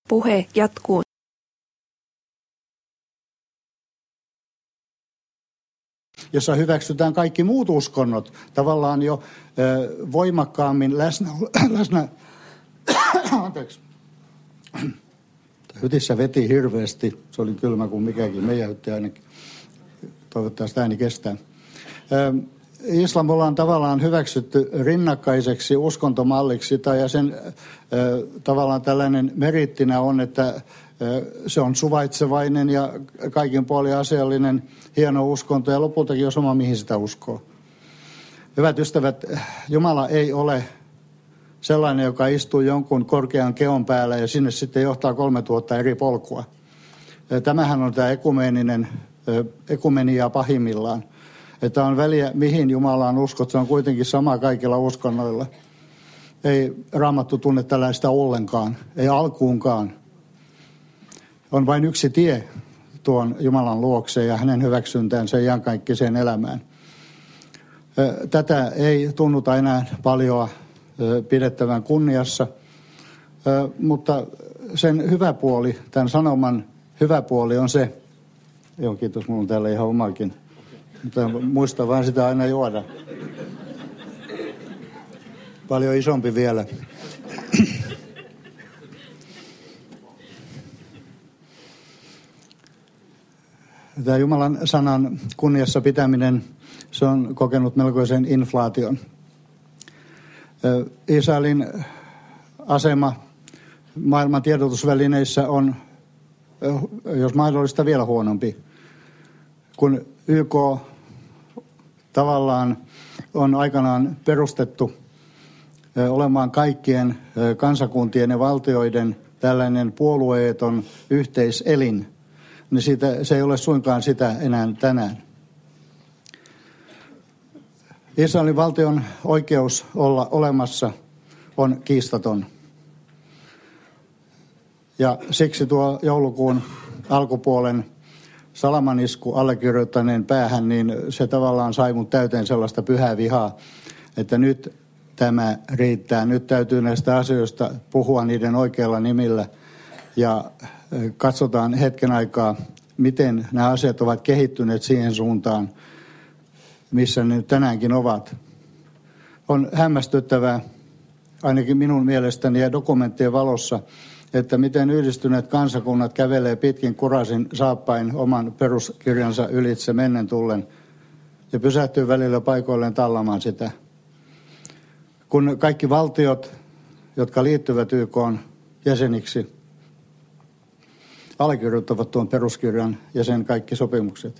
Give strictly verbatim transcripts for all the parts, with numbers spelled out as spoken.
Puhe jatkuu. Jossa hyväksytään kaikki muut uskonnot tavallaan jo ö, voimakkaammin läsnä, läsnä anteeksi, hytissä veti hirveästi, se oli kylmä kuin mikäkin, meidän hytti ainakin, toivottavasti ääni kestää. Ö, Islam ollaan tavallaan hyväksytty rinnakkaiseksi uskontomalliksi, tai ja sen ö, tavallaan tällainen merittinä on, että se on suvaitsevainen ja kaikin puolin asiallinen, hieno uskonto ja lopultakin on sama, mihin sitä uskoo. Hyvät ystävät, Jumala ei ole sellainen, joka istuu jonkun korkean keon päällä ja sinne sitten johtaa kolme tuhatta eri polkua. Tämähän on tämä ekumeeninen, ekumenia pahimmillaan. Että on väliä, mihin Jumalaan uskot, se on kuitenkin sama kaikilla uskonnoilla. Ei Raamattu tunne tällaista ollenkaan, ei alkuunkaan. On vain yksi tie tuon Jumalan luokse ja hänen hyväksyntäänsä iankaikkiseen elämään. Tätä ei tunnuta enää paljon pidettävän kunniassa, mutta sen hyvä puoli, tämän sanoman hyvä puoli on se, joo kiitos, minulla on täällä ihan omakin, mutta muista vaan sitä aina juoda. Paljon isompi vielä. Tämä Jumalan sanan kunniassa pitäminen, se on kokenut melkoisen inflaation. Israelin asema maailman tiedotusvälineissä on, jos mahdollista, vielä huonompi. Kun Y K tavallaan on aikanaan perustettu olemaan kaikkien kansakuntien ja valtioiden tällainen puolueeton yhteiselin, niin siitä, se ei ole suinkaan sitä enää tänään. Israelin valtion oikeus olla olemassa on kiistaton. Ja siksi tuo joulukuun alkupuolen salamanisku allekirjoittaneen päähän, niin se tavallaan sai mut täyteen sellaista pyhää vihaa, että nyt tämä riittää. Nyt täytyy näistä asioista puhua niiden oikealla nimillä ja katsotaan hetken aikaa, miten nämä asiat ovat kehittyneet siihen suuntaan, missä ne tänäänkin ovat. On hämmästyttävää, ainakin minun mielestäni ja dokumenttien valossa, että miten yhdistyneet kansakunnat kävelee pitkin kurasin saappain oman peruskirjansa ylitse mennen tullen ja pysähtyy välillä paikoilleen tallamaan sitä. Kun kaikki valtiot, jotka liittyvät Y K:n jäseniksi, allekirjoittavat tuon peruskirjan ja sen kaikki sopimukset,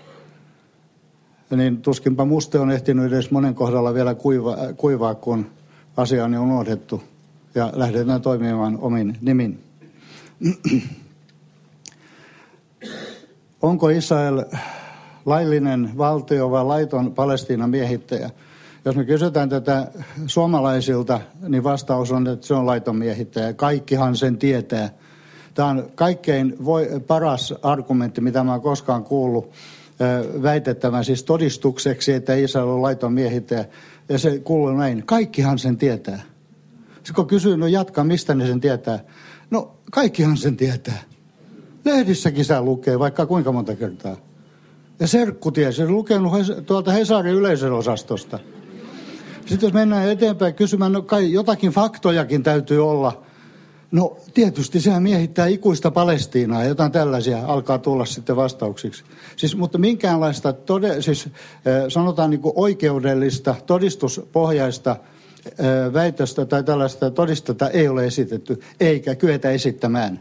niin tuskinpa muste on ehtinyt edes monen kohdalla vielä kuiva, kuivaa, kun asia on unohdettu ja lähdetään toimimaan omin nimin. Onko Israel laillinen valtio vai laiton Palestiinan miehittäjä? Jos me kysytään tätä suomalaisilta, niin vastaus on, että se on laiton miehittäjä. Kaikkihan sen tietää. Tämä on kaikkein voi, paras argumentti, mitä mä oon koskaan kuullut väitettävän, siis todistukseksi, että Israel on laiton miehittäjä. Ja se kuuluu näin, kaikkihan sen tietää. Sitten kun kysyy, no jatka, mistä ne sen tietää? No kaikkihan sen tietää. Lehdissäkin se lukee, vaikka kuinka monta kertaa. Ja serkku tiesi, se on lukenut tuolta Hesarin yleisönosastosta. Sitten jos mennään eteenpäin kysymään, no kai jotakin faktojakin täytyy olla. No tietysti sehän miehittää ikuista Palestiinaa ja jotain tällaisia alkaa tulla sitten vastauksiksi. Siis, mutta minkäänlaista tode, siis, sanotaan niin kuin oikeudellista, todistuspohjaista väitöstä tai tällaista todistetta ei ole esitetty, eikä kyetä esittämään.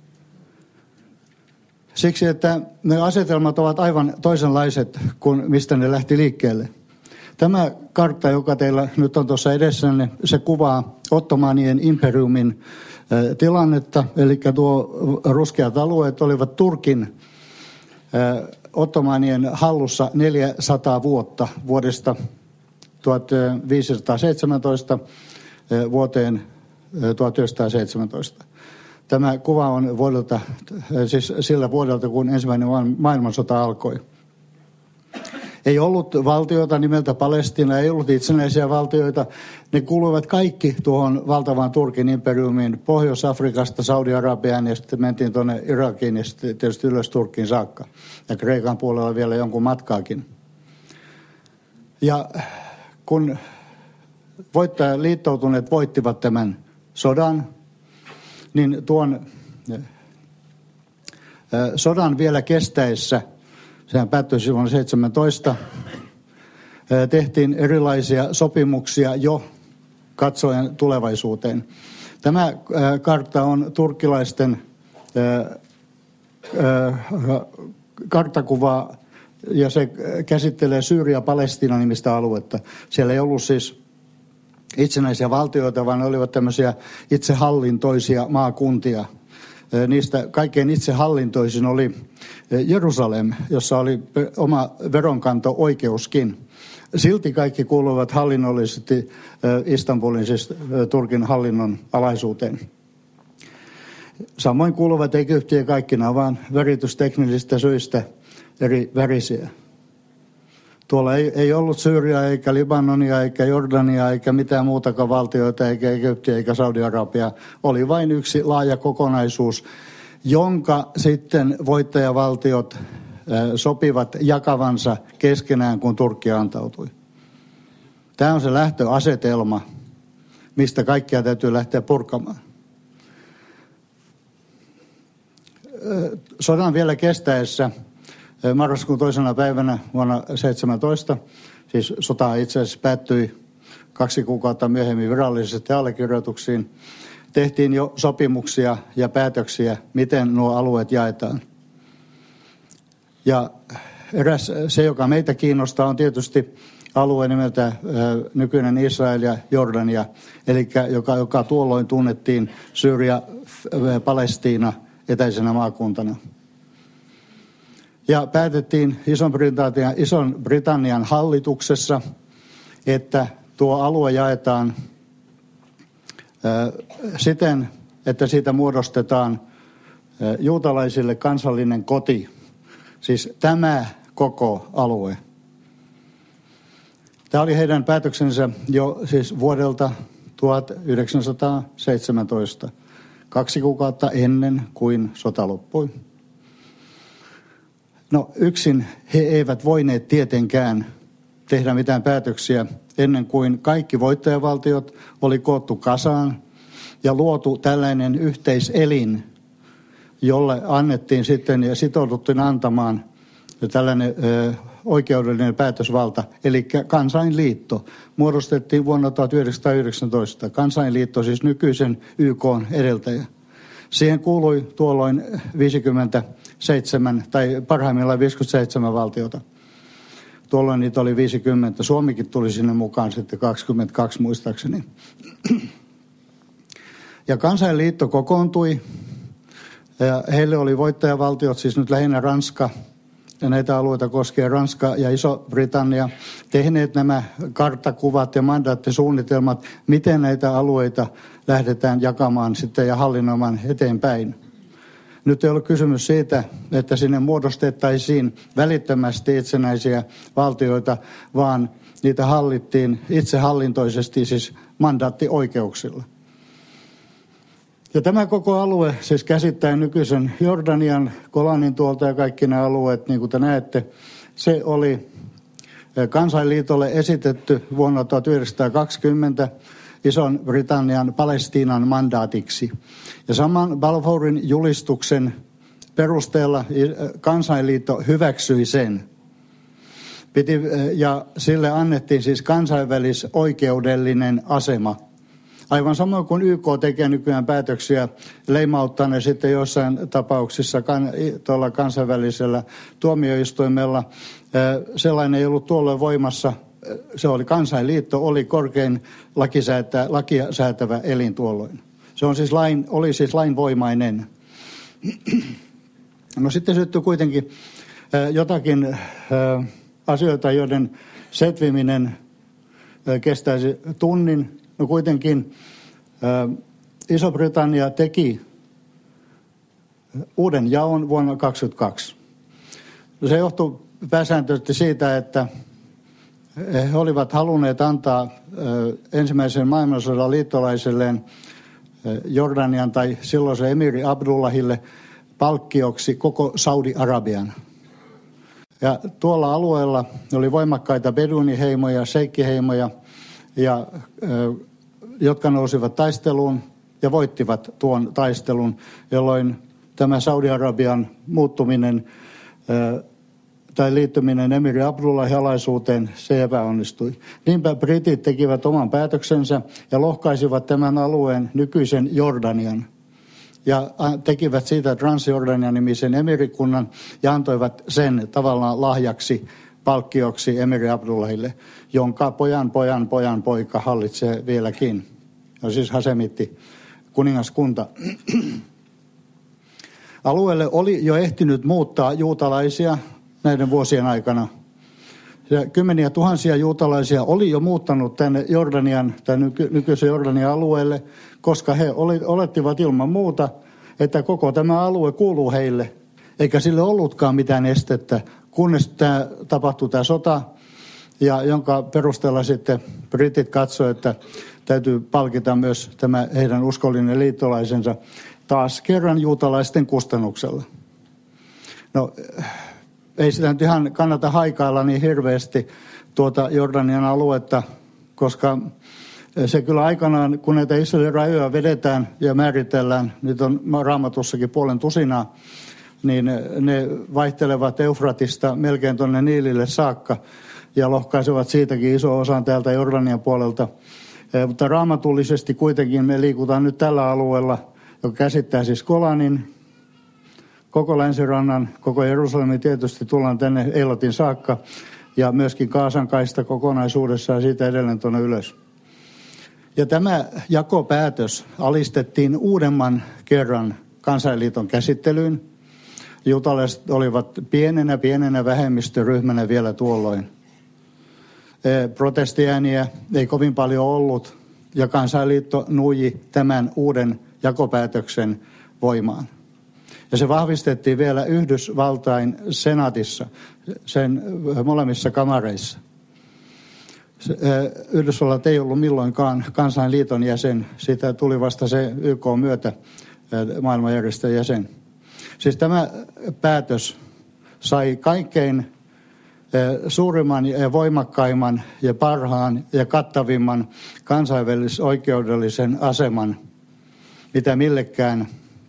Siksi, että ne asetelmat ovat aivan toisenlaiset kuin mistä ne lähti liikkeelle. Tämä kartta, joka teillä nyt on tuossa edessänne, se kuvaa Ottomanien imperiumin tilannetta. Eli tuo ruskeat alueet olivat Turkin Ottomanien hallussa neljäsataa vuotta vuodesta tuhatviisisataaseitsemäntoista vuoteen tuhatyhdeksänsataaseitsemäntoista. Tämä kuva on vuodelta, siis sillä vuodelta, kun ensimmäinen maailmansota alkoi. Ei ollut valtioita nimeltä Palestiina, ei ollut itsenäisiä valtioita. Ne kuuluivat kaikki tuohon valtavaan Turkin imperiumiin Pohjois-Afrikasta, Saudi-Arabiaan ja sitten mentiin tuonne Irakiin ja sitten tietysti ylös Turkkiin saakka. Ja Kreikan puolella vielä jonkun matkaakin. Ja kun voittajaliittoutuneet voittivat tämän sodan, niin tuon sodan vielä kestäessä, sehän päättyi silloin seitsemäntoista, tehtiin erilaisia sopimuksia jo katsoen tulevaisuuteen. Tämä kartta on turkkilaisten karttakuva ja se käsittelee Syyria-Palestiina-nimistä aluetta. Siellä ei ollut siis itsenäisiä valtioita, vaan ne olivat tämmöisiä itsehallintoisia maakuntia. Niistä kaikkein itsehallintoisin oli Jerusalem, jossa oli oma veronkanto-oikeuskin. Silti kaikki kuuluvat hallinnollisesti Istanbulin, siis Turkin hallinnon alaisuuteen. Samoin kuuluvat Egypti ja kaikki nämä vaan väritysteknisistä syistä eri värisiä. Tuolla ei, ei ollut Syyriaa, eikä Libanonia, eikä Jordania, eikä mitään muutakaan valtioita, eikä Egyptiä, eikä Saudi-Arabia. Oli vain yksi laaja kokonaisuus, jonka sitten voittajavaltiot sopivat jakavansa keskenään, kun Turkki antautui. Tämä on se lähtöasetelma, mistä kaikkia täytyy lähteä purkamaan. Sodan vielä kestäessä marraskuun toisena päivänä vuonna seitsemäntoista, siis sota itse asiassa päättyi kaksi kuukautta myöhemmin virallisesti allekirjoituksiin, tehtiin jo sopimuksia ja päätöksiä, miten nuo alueet jaetaan. Ja eräs se, joka meitä kiinnostaa, on tietysti alue nimeltä äh, nykyinen Israel ja Jordania, eli joka, joka tuolloin tunnettiin Syyria, äh, Palestiina etäisenä maakuntana. Ja päätettiin Ison-Britannian, Ison-Britannian hallituksessa, että tuo alue jaetaan äh, siten, että siitä muodostetaan äh, juutalaisille kansallinen koti. Siis tämä koko alue. Tämä oli heidän päätöksensä jo siis vuodelta tuhatyhdeksänsataaseitsemäntoista, kaksi kuukautta ennen kuin sota loppui. No yksin he eivät voineet tietenkään tehdä mitään päätöksiä ennen kuin kaikki voittajavaltiot oli koottu kasaan ja luotu tällainen yhteiselin, jolle annettiin sitten ja sitouduttiin antamaan tällainen ö, oikeudellinen päätösvalta, eli Kansainliitto muodostettiin vuonna tuhatyhdeksänsataayhdeksäntoista. Kansainliitto, siis nykyisen Y K:n edeltäjä. Siihen kuului tuolloin viisikymmentäseitsemän tai parhaimmillaan viisikymmentäseitsemän valtiota. Tuolloin niitä oli viisikymmentä. Suomikin tuli sinne mukaan sitten kaksikymmentäkaksi muistaakseni. Ja Kansainliitto kokoontui. Ja heille oli voittajavaltiot, siis nyt lähinnä Ranska, ja näitä alueita koskee Ranska ja Iso-Britannia, tehneet nämä karttakuvat ja mandaattisuunnitelmat, miten näitä alueita lähdetään jakamaan sitten ja hallinnoimaan eteenpäin. Nyt ei ole kysymys siitä, että sinne muodostettaisiin välittömästi itsenäisiä valtioita, vaan niitä hallittiin itsehallintoisesti, siis mandaattioikeuksilla. Ja tämä koko alue siis käsittää nykyisen Jordanian, Golanin tuolta ja kaikki nämä alueet, niin kuin te näette, se oli Kansainliitolle esitetty vuonna tuhatyhdeksänsataakaksikymmentä Ison-Britannian Palestiinan mandaatiksi. Ja saman Balfourin julistuksen perusteella Kansainliitto hyväksyi sen. Piti, ja sille annettiin siis kansainvälisoikeudellinen asema. Aivan samoin kuin Y K tekee nykyään päätöksiä, leimauttaa ne sitten jossain tapauksissa kan, tuolla kansainvälisellä tuomioistuimella. Sellainen ei ollut tuolloin voimassa. Se oli Kansainliitto, oli korkein lakisäätä, lakia säätävä elin tuolloin. Se on siis lain, oli siis lainvoimainen. No sitten syttyi kuitenkin jotakin asioita, joiden setviminen kestäisi tunnin. No kuitenkin ä, Iso-Britannia teki uuden jaon vuonna tuhatyhdeksänsataakaksikymmentäkaksi. No se johtui pääsääntöisesti siitä, että he olivat halunneet antaa ensimmäisen maailmansodan liittolaiselleen Jordanian tai silloisen emiri Abdullahille palkkioksi koko Saudi-Arabian. Ja tuolla alueella oli voimakkaita beduiniheimoja, seikkiheimoja, ja, jotka nousivat taisteluun ja voittivat tuon taistelun, jolloin tämä Saudi-Arabian muuttuminen tai liittyminen emiri Abdullahin alaisuuteen, se epäonnistui. Niinpä britit tekivät oman päätöksensä ja lohkaisivat tämän alueen nykyisen Jordanian. Ja tekivät siitä Transjordania-nimisen emirikunnan ja antoivat sen tavallaan lahjaksi, palkkioksi emiri Abdullahille, jonka pojan pojan pojan poika hallitsee vieläkin. No siis Hasemitti, kuningaskunta. Alueelle oli jo ehtinyt muuttaa juutalaisia näiden vuosien aikana. Ja kymmeniä tuhansia juutalaisia oli jo muuttanut tänne Jordanian tai nyky, nykyisen Jordanian alueelle, koska he oli, olettivat ilman muuta, että koko tämä alue kuuluu heille, eikä sille ollutkaan mitään estettä, kunnes tämä tapahtui tämä sota, ja jonka perusteella sitten britit katsoivat, että täytyy palkita myös tämä heidän uskollinen liittolaisensa taas kerran juutalaisten kustannuksella. No, ei sitä nyt ihan kannata haikailla niin hirveästi tuota Jordanian aluetta, koska se kyllä aikanaan, kun näitä Israelin rajoja vedetään ja määritellään, nyt on Raamatussakin puolen tusinaa, niin ne vaihtelevat Eufratista melkein tuonne Niilille saakka ja lohkaisevat siitäkin iso osan täältä Jordanian puolelta. Mutta raamatullisesti kuitenkin me liikutaan nyt tällä alueella, joka käsittää siis Golanin, koko länsirannan, koko Jerusalemin tietysti tullaan tänne Eilatin saakka ja myöskin Gaasan kaista kokonaisuudessaan ja siitä edelleen tuonne ylös. Ja tämä jakopäätös alistettiin uudemman kerran Kansainliiton käsittelyyn. Juutalaiset olivat pienenä, pienenä vähemmistöryhmänä vielä tuolloin. Protestiääniä ei kovin paljon ollut ja Kansainliitto nuiji tämän uuden jakopäätöksen voimaan. Ja se vahvistettiin vielä Yhdysvaltain senaatissa, sen molemmissa kamareissa. Yhdysvallat ei ollut milloinkaan Kansainliiton jäsen, siitä tuli vasta se Y K myötä maailmanjärjestön jäsen. Siis tämä päätös sai kaikkein suurimman ja voimakkaimman ja parhaan ja kattavimman kansainvälisoikeudellisen aseman, mitä millekään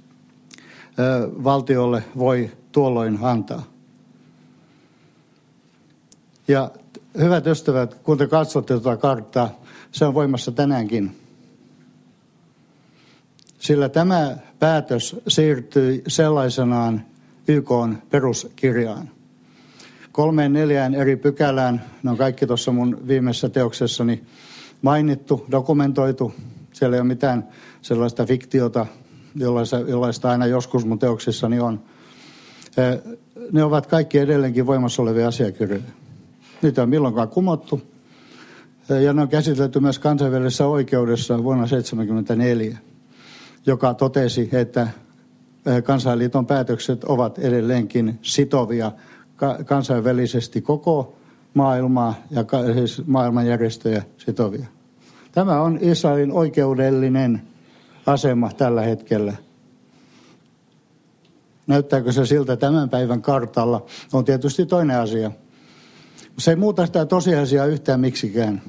valtiolle voi tuolloin antaa. Ja hyvät ystävät, kun te katsotte tuota karttaa, se on voimassa tänäänkin. Sillä tämä päätös siirtyi sellaisenaan Y K:n peruskirjaan. Kolmeen neljään eri pykälään, ne on kaikki tuossa mun viimeisessä teoksessani mainittu, dokumentoitu. Siellä ei ole mitään sellaista fiktiota, jollaista, jollaista aina joskus mun teoksissani on. Ne ovat kaikki edelleenkin voimassa olevia asiakirjoja. Niitä on milloinkaan kumottu. Ja ne on käsitelty myös kansainvälisessä oikeudessa vuonna tuhatyhdeksänsataaseitsemänkymmentäneljä, joka totesi, että Kansainliiton päätökset ovat edelleenkin sitovia kansainvälisesti koko maailmaa ja siis maailmanjärjestöjä sitovia. Tämä on Israelin oikeudellinen asema tällä hetkellä. Näyttääkö se siltä tämän päivän kartalla? On tietysti toinen asia. Se ei muuta sitä tosiasiaa yhtään miksikään.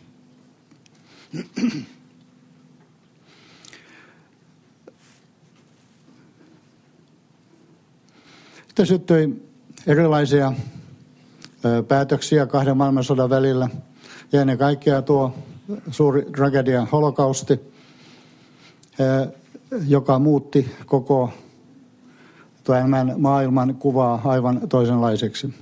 Sitten syttyi erilaisia päätöksiä kahden maailmansodan välillä. Ja ennen kaikkea tuo suuri tragedia, holokausti, joka muutti koko tämän maailman kuvaa aivan toisenlaiseksi.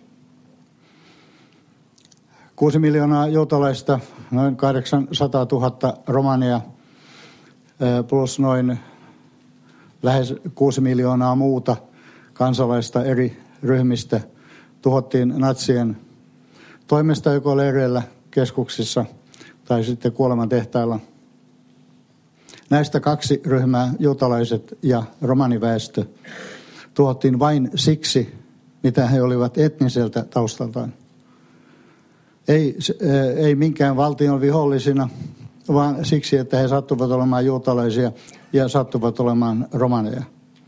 Kuusi miljoonaa juutalaista, noin kahdeksansataatuhatta romania plus noin lähes kuusi miljoonaa muuta kansalaista eri ryhmistä tuhottiin natsien toimesta joko leireillä, keskuksissa tai sitten kuolemantehtailla. Näistä kaksi ryhmää, juutalaiset ja romaniväestö, tuhottiin vain siksi, mitä he olivat etniseltä taustaltaan. Ei, ei minkään valtion vihollisina, vaan siksi, että he sattuvat olemaan juutalaisia ja sattuvat olemaan romaneja.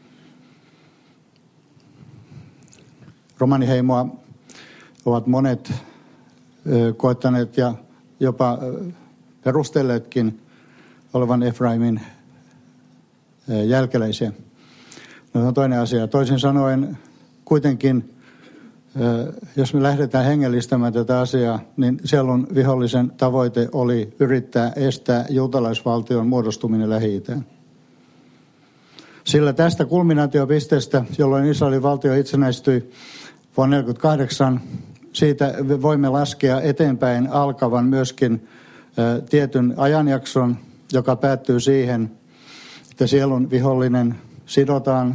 Romaniheimoa ovat monet koettaneet ja jopa perustelleetkin olevan Efraimin jälkeläisiä. No, on toinen asia. Toisin sanoen kuitenkin, jos me lähdetään hengellistämään tätä asiaa, niin sielun vihollisen tavoite oli yrittää estää juutalaisvaltion muodostuminen Lähi-Itään. Sillä tästä kulminaatiopisteestä, jolloin Israelin valtio itsenäistyi vuonna tuhatyhdeksänsataaneljäkymmentäkahdeksan, siitä voimme laskea eteenpäin alkavan myöskin ä, tietyn ajanjakson, joka päättyy siihen, että sielun vihollinen sidotaan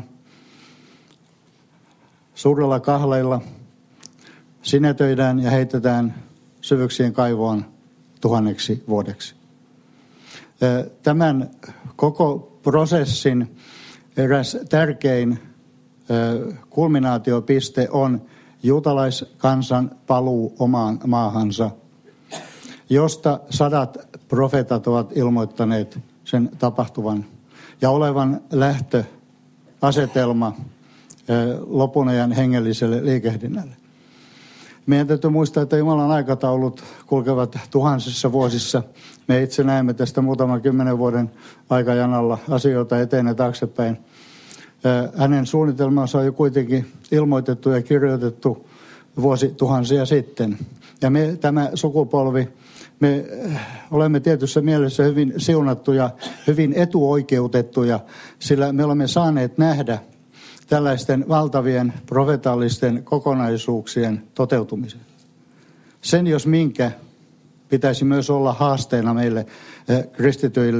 suurella kahleilla, sinetöidään ja heitetään syvyyksien kaivoon tuhanneksi vuodeksi. Tämän koko prosessin eräs tärkein kulminaatiopiste on juutalaiskansan paluu omaan maahansa, josta sadat profeetat ovat ilmoittaneet sen tapahtuvan ja olevan lähtöasetelma lopun ajan hengelliselle liikehdinnälle. Meidän täytyy muistaa, että Jumalan aikataulut kulkevat tuhansissa vuosissa. Me itse näemme tästä muutaman kymmenen vuoden aikajanalla asioita eteen ja taaksepäin. Hänen suunnitelmansa on jo kuitenkin ilmoitettu ja kirjoitettu vuosi tuhansia sitten. Ja me, tämä sukupolvi, me olemme tietyssä mielessä hyvin siunattuja, hyvin etuoikeutettuja, sillä me olemme saaneet nähdä tällaisten valtavien profetaalisten kokonaisuuksien toteutumisen. Sen jos minkä pitäisi myös olla haasteena meille eh, kristityille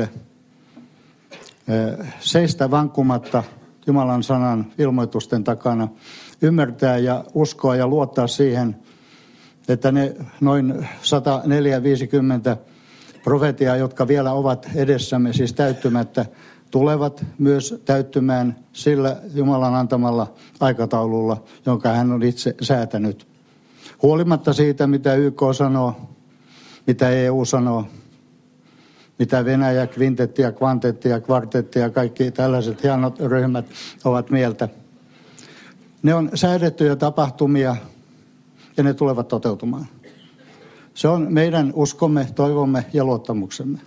eh, seistä vankkumatta Jumalan sanan ilmoitusten takana, ymmärtää ja uskoa ja luottaa siihen, että ne noin sata neljä viisikymmentä profetiaa, jotka vielä ovat edessämme, siis täyttymättä, tulevat myös täyttymään sillä Jumalan antamalla aikataululla, jonka hän on itse säätänyt. Huolimatta siitä, mitä Y K sanoo, mitä E U sanoo, mitä Venäjä, kvintetti ja kvantetti ja kvartetti ja kaikki tällaiset hienot ryhmät ovat mieltä. Ne on säädettyjä tapahtumia ja ne tulevat toteutumaan. Se on meidän uskomme, toivomme ja luottamuksemme.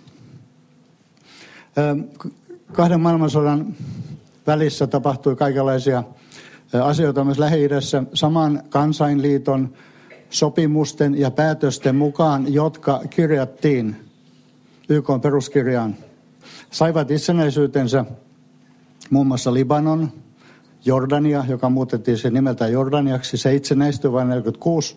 Kahden maailmansodan välissä tapahtui kaikenlaisia asioita myös Lähi-idässä saman kansainliiton sopimusten ja päätösten mukaan, jotka kirjattiin Y K:n peruskirjaan. Saivat itsenäisyytensä muun muassa Libanon, Jordania, joka muutettiin sen nimeltä Jordaniaksi, se itsenäistyi vuonna tuhatyhdeksänsataaneljäkymmentäkuusi.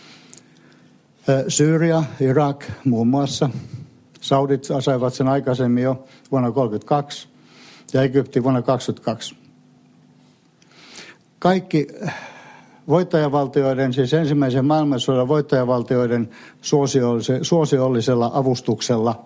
Syyria, Irak muun muassa. Saudit saivat sen aikaisemmin jo vuonna tuhatyhdeksänsataakolmekymmentäkaksi ja Egypti vuonna tuhatyhdeksänsataakaksikymmentäkaksi. Kaikki voittajavaltioiden, siis ensimmäisen maailmansodan voittajavaltioiden suosiollisella avustuksella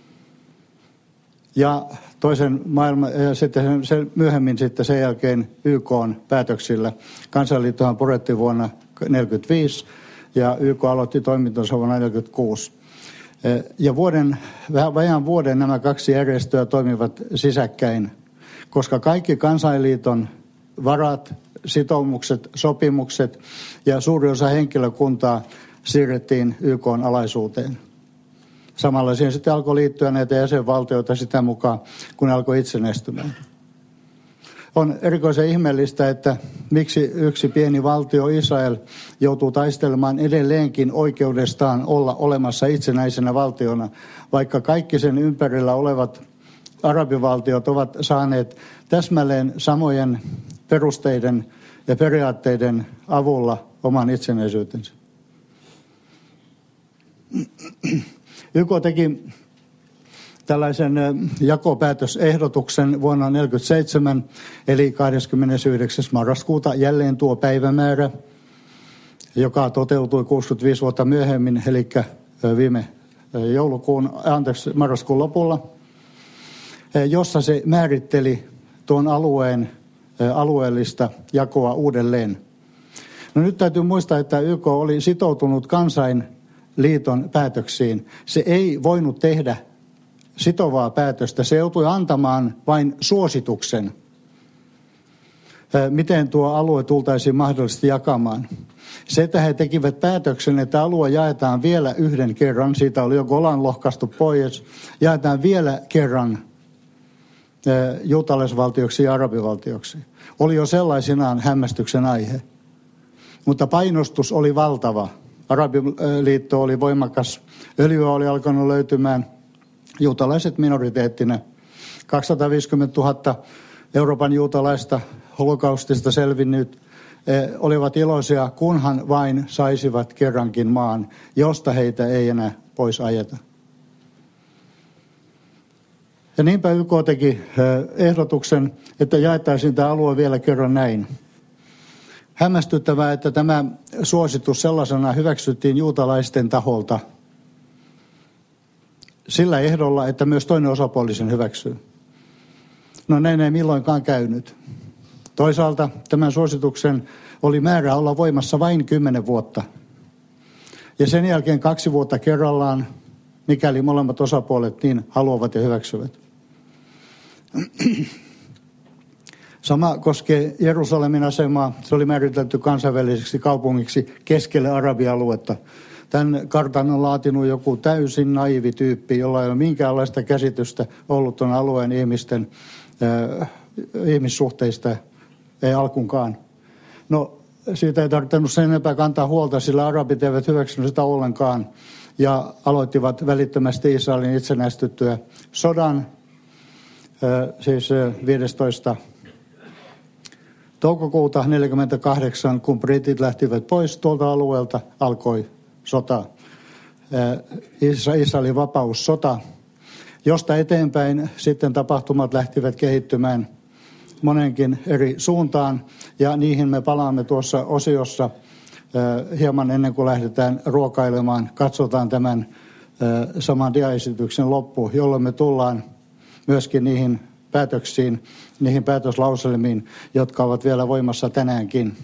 ja toisen maailman, ja sitten sen, myöhemmin sitten sen jälkeen Y K:n päätöksillä. Kansainliittohan purettiin vuonna tuhatyhdeksänsataaneljäkymmentäviisi ja Y K aloitti toimintansa vuonna tuhatyhdeksänsataaneljäkymmentäkuusi. Ja vuoden, vajaan vuoden nämä kaksi järjestöä toimivat sisäkkäin, koska kaikki kansainliiton varat, sitoumukset, sopimukset ja suuri osa henkilökuntaa siirrettiin Y K:n alaisuuteen. Samalla siihen sitten alkoi liittyä näitä jäsenvaltioita sitä mukaan, kun alkoi itsenäistymään. On erikoisen ihmeellistä, että miksi yksi pieni valtio Israel joutuu taistelemaan edelleenkin oikeudestaan olla olemassa itsenäisenä valtiona, vaikka kaikki sen ympärillä olevat arabivaltiot ovat saaneet täsmälleen samojen perusteiden ja periaatteiden avulla oman itsenäisyytensä. Y K teki tällaisen jakopäätösehdotuksen vuonna tuhatyhdeksänsataaneljäkymmentäseitsemän, eli kahdeskymmenesyhdeksäs marraskuuta jälleen tuo päivämäärä, joka toteutui kuusikymmentäviisi vuotta myöhemmin, eli viime joulukuun, anteeksi, marraskuun lopulla, jossa se määritteli tuon alueen alueellista jakoa uudelleen. No nyt täytyy muistaa, että Y K oli sitoutunut kansainliiton päätöksiin. Se ei voinut tehdä sitovaa päätöstä. Se joutui antamaan vain suosituksen, miten tuo alue tultaisiin mahdollisesti jakamaan. Se, että he tekivät päätöksen, että alue jaetaan vielä yhden kerran, siitä oli jo Golan lohkaistu pois, jaetaan vielä kerran juutalaisvaltioksi ja arabivaltioksi, oli jo sellaisenaan hämmästyksen aihe. Mutta painostus oli valtava. Arabiliitto oli voimakas, öljyä oli alkanut löytymään, juutalaiset minoriteettina. kaksisataaviisikymmentätuhatta Euroopan juutalaista holokaustista selvinnyt eh, olivat iloisia, kunhan vain saisivat kerrankin maan, josta heitä ei enää pois ajeta. Ja niinpä Y K teki eh, ehdotuksen, että jaettaisiin tämä alue vielä kerran näin. Hämmästyttävää, että tämä suositus sellaisena hyväksyttiin juutalaisten taholta sillä ehdolla, että myös toinen osapuoli sen hyväksyy. No näin ei milloinkaan käynyt. Toisaalta tämän suosituksen oli määrä olla voimassa vain kymmenen vuotta. Ja sen jälkeen kaksi vuotta kerrallaan, mikäli molemmat osapuolet niin haluavat ja hyväksyvät. Sama koskee Jerusalemin asemaa. Se oli määritelty kansainväliseksi kaupungiksi keskelle arabialuetta. Tämän kartan on laatinut joku täysin naivi tyyppi, jolla ei ole minkäänlaista käsitystä ollut tuon alueen ihmisten äh, ihmissuhteista, ei alkunkaan. No siitä ei tarvinnut sen enempää kantaa huolta, sillä arabit eivät hyväksynyt sitä ollenkaan ja aloittivat välittömästi Israelin itsenäistyttyä sodan, äh, siis viidestoista toukokuuta neljäkymmentäkahdeksan, kun britit lähtivät pois tuolta alueelta, alkoi sota, Israelin vapaussota, josta eteenpäin sitten tapahtumat lähtivät kehittymään monenkin eri suuntaan, ja niihin me palaamme tuossa osiossa hieman ennen kuin lähdetään ruokailemaan. Katsotaan tämän saman diaesityksen loppu, jolloin me tullaan myöskin niihin päätöksiin, niihin päätöslauselmiin, jotka ovat vielä voimassa tänäänkin.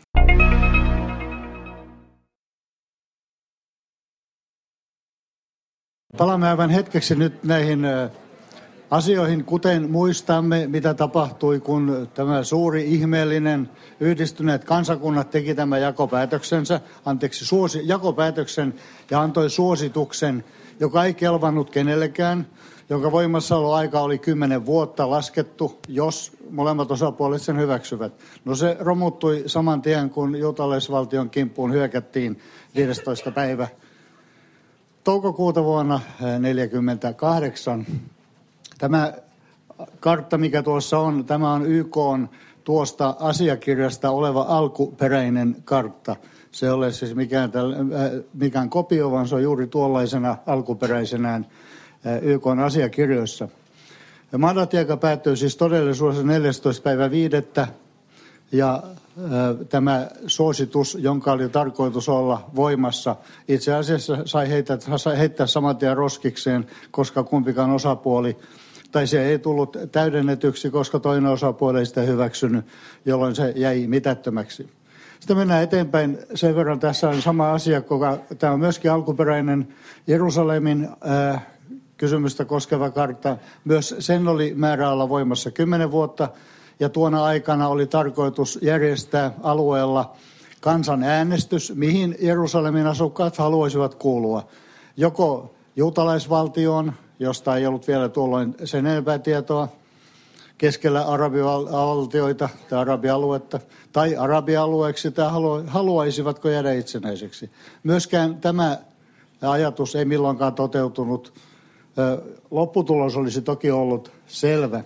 Palaamme aivan hetkeksi nyt näihin asioihin, kuten muistamme, mitä tapahtui, kun tämä suuri ihmeellinen yhdistyneet kansakunnat teki tämän jakopäätöksensä, anteeksi, suosi, jakopäätöksen ja antoi suosituksen, joka ei kelvannut kenellekään, jonka voimassaoloaika oli kymmenen vuotta laskettu, jos molemmat osapuolet sen hyväksyvät. No se romuttui saman tien, kun juutalaisvaltion kimppuun hyökättiin viidestoista päivä toukokuuta vuonna tuhatyhdeksänsataaneljäkymmentäkahdeksan. Tämä kartta, mikä tuossa on, tämä on Y K:n tuosta asiakirjasta oleva alkuperäinen kartta. Se ei ole siis mikään, mikään kopio, vaan se on juuri tuollaisena alkuperäisenään Y K:n asiakirjoissa. Mandatti-aika päättyy siis todellisuudessa neljästoista päivä viidettä ja tämä suositus, jonka oli tarkoitus olla voimassa, itse asiassa sai heittää, sai heittää saman tien roskikseen, koska kumpikaan osapuoli, tai se ei tullut täydennetyksi, koska toinen osapuoli ei sitä hyväksynyt, jolloin se jäi mitättömäksi. Sitten mennään eteenpäin. Sen verran tässä on sama asia, koska tämä on myöskin alkuperäinen Jerusalemin äh, kysymystä koskeva kartta. Myös sen oli määrä olla voimassa kymmenen vuotta. Ja tuona aikana oli tarkoitus järjestää alueella kansanäänestys, mihin Jerusalemin asukkaat haluaisivat kuulua. Joko juutalaisvaltioon, josta ei ollut vielä tuolloin sen enempää tietoa, keskellä arabivaltioita tai arabialuetta, tai arabialueeksi, tai haluaisivatko jäädä itsenäiseksi. Myöskään tämä ajatus ei milloinkaan toteutunut. Lopputulos olisi toki ollut selvä.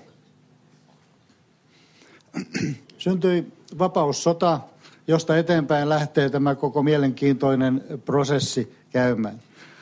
Syntyi vapaussota, josta eteenpäin lähtee tämä koko mielenkiintoinen prosessi käymään.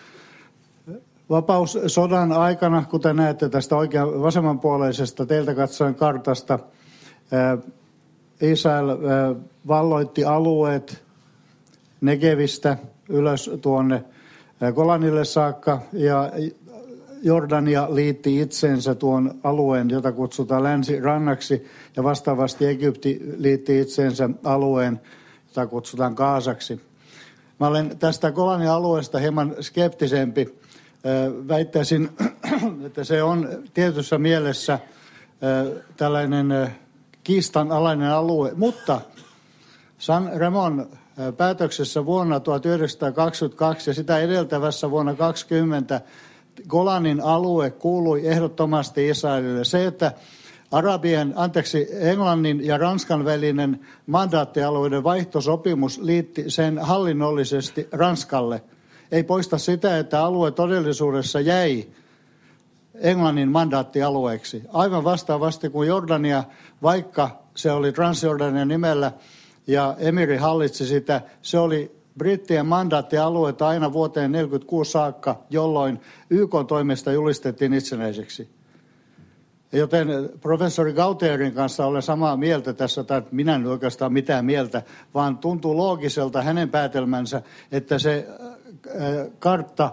Vapaussodan aikana, kuten näette tästä oikean vasemmanpuoleisesta teiltä katsoen kartasta, Israel valloitti alueet Negevistä ylös tuonne Golanille saakka ja Jordania liitti itsensä tuon alueen, jota kutsutaan länsirannaksi, ja vastaavasti Egypti liitti itsensä alueen, jota kutsutaan Gaasaksi. Mä olen tästä Golanin alueesta hieman skeptisempi. Väittäisin, että se on tietyssä mielessä tällainen kiistanalainen alue, mutta San Ramon päätöksessä vuonna tuhatyhdeksänsataakaksikymmentäkaksi ja sitä edeltävässä vuonna kaksikymmentä Golanin alue kuului ehdottomasti Israelille. Se, että Arabien, anteeksi, Englannin ja Ranskan välinen mandaattialueiden vaihtosopimus liitti sen hallinnollisesti Ranskalle, ei poista sitä, että alue todellisuudessa jäi Englannin mandaattialueeksi. Aivan vastaavasti kuin Jordania, vaikka se oli Transjordania nimellä ja emiri hallitsi sitä, se oli brittien mandaattialueita aina vuoteen tuhatyhdeksänsataaneljäkymmentäkuusi saakka, jolloin Y K:n toimesta julistettiin itsenäiseksi. Joten professori Gautierin kanssa olen samaa mieltä tässä, tai minä en oikeastaan mitään mieltä, vaan tuntuu loogiselta hänen päätelmänsä, että se kartta,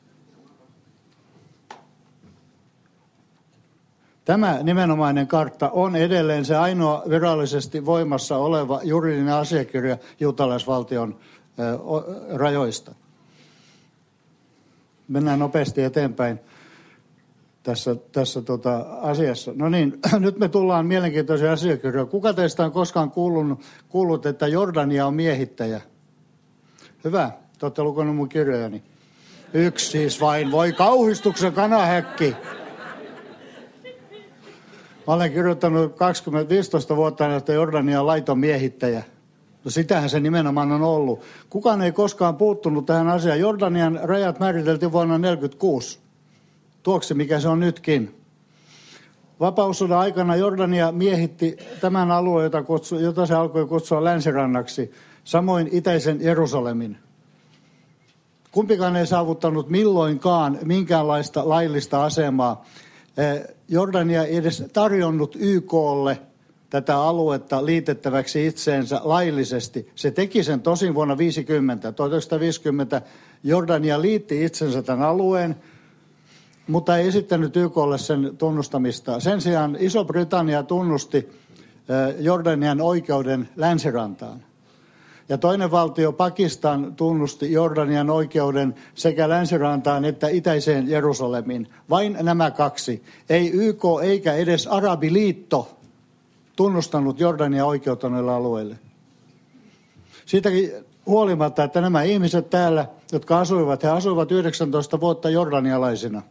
tämä nimenomainen kartta on edelleen se ainoa virallisesti voimassa oleva juridinen asiakirja juutalaisvaltion rajoista. Mennään nopeasti eteenpäin tässä, tässä tota asiassa. No niin, nyt me tullaan mielenkiintoisia asiakirjoja. Kuka teistä on koskaan kuullut, kuullut, että Jordania on miehittäjä? Hyvä, te olette lukenut mun kirjojani. Yksi siis vain, voi kauhistuksen kanahäkki. Mä olen kirjoittanut kaksikymmentä viisitoista vuotta, että Jordania on laiton miehittäjä. No sitähän se nimenomaan on ollut. Kukaan ei koskaan puuttunut tähän asiaan. Jordanian rajat määriteltiin vuonna tuhatyhdeksänsataaneljäkymmentäkuusi. Tuoksi mikä se on nytkin. Vapaussodan aikana Jordania miehitti tämän alueen, jota, kutsu, jota se alkoi kutsua länsirannaksi. Samoin itäisen Jerusalemin. Kumpikaan ei saavuttanut milloinkaan minkäänlaista laillista asemaa. Jordania ei edes tarjonnut Y K:lle tätä aluetta liitettäväksi itseensä laillisesti. Se teki sen tosin vuonna viisikymmentä. tuhatyhdeksänsataaviisikymmentä Jordania liitti itsensä tämän alueen, mutta ei esittänyt Y K:lle sen tunnustamista. Sen sijaan Iso-Britannia tunnusti Jordanian oikeuden länsirantaan. Ja toinen valtio, Pakistan, tunnusti Jordanian oikeuden sekä länsirantaan että itäiseen Jerusalemiin. Vain nämä kaksi. Ei Y K eikä edes Arabiliitto tunnustanut Jordanian oikeutta noille alueille. Siitäkin huolimatta, että nämä ihmiset täällä, jotka asuivat, he asuivat yhdeksäntoista vuotta jordanialaisina.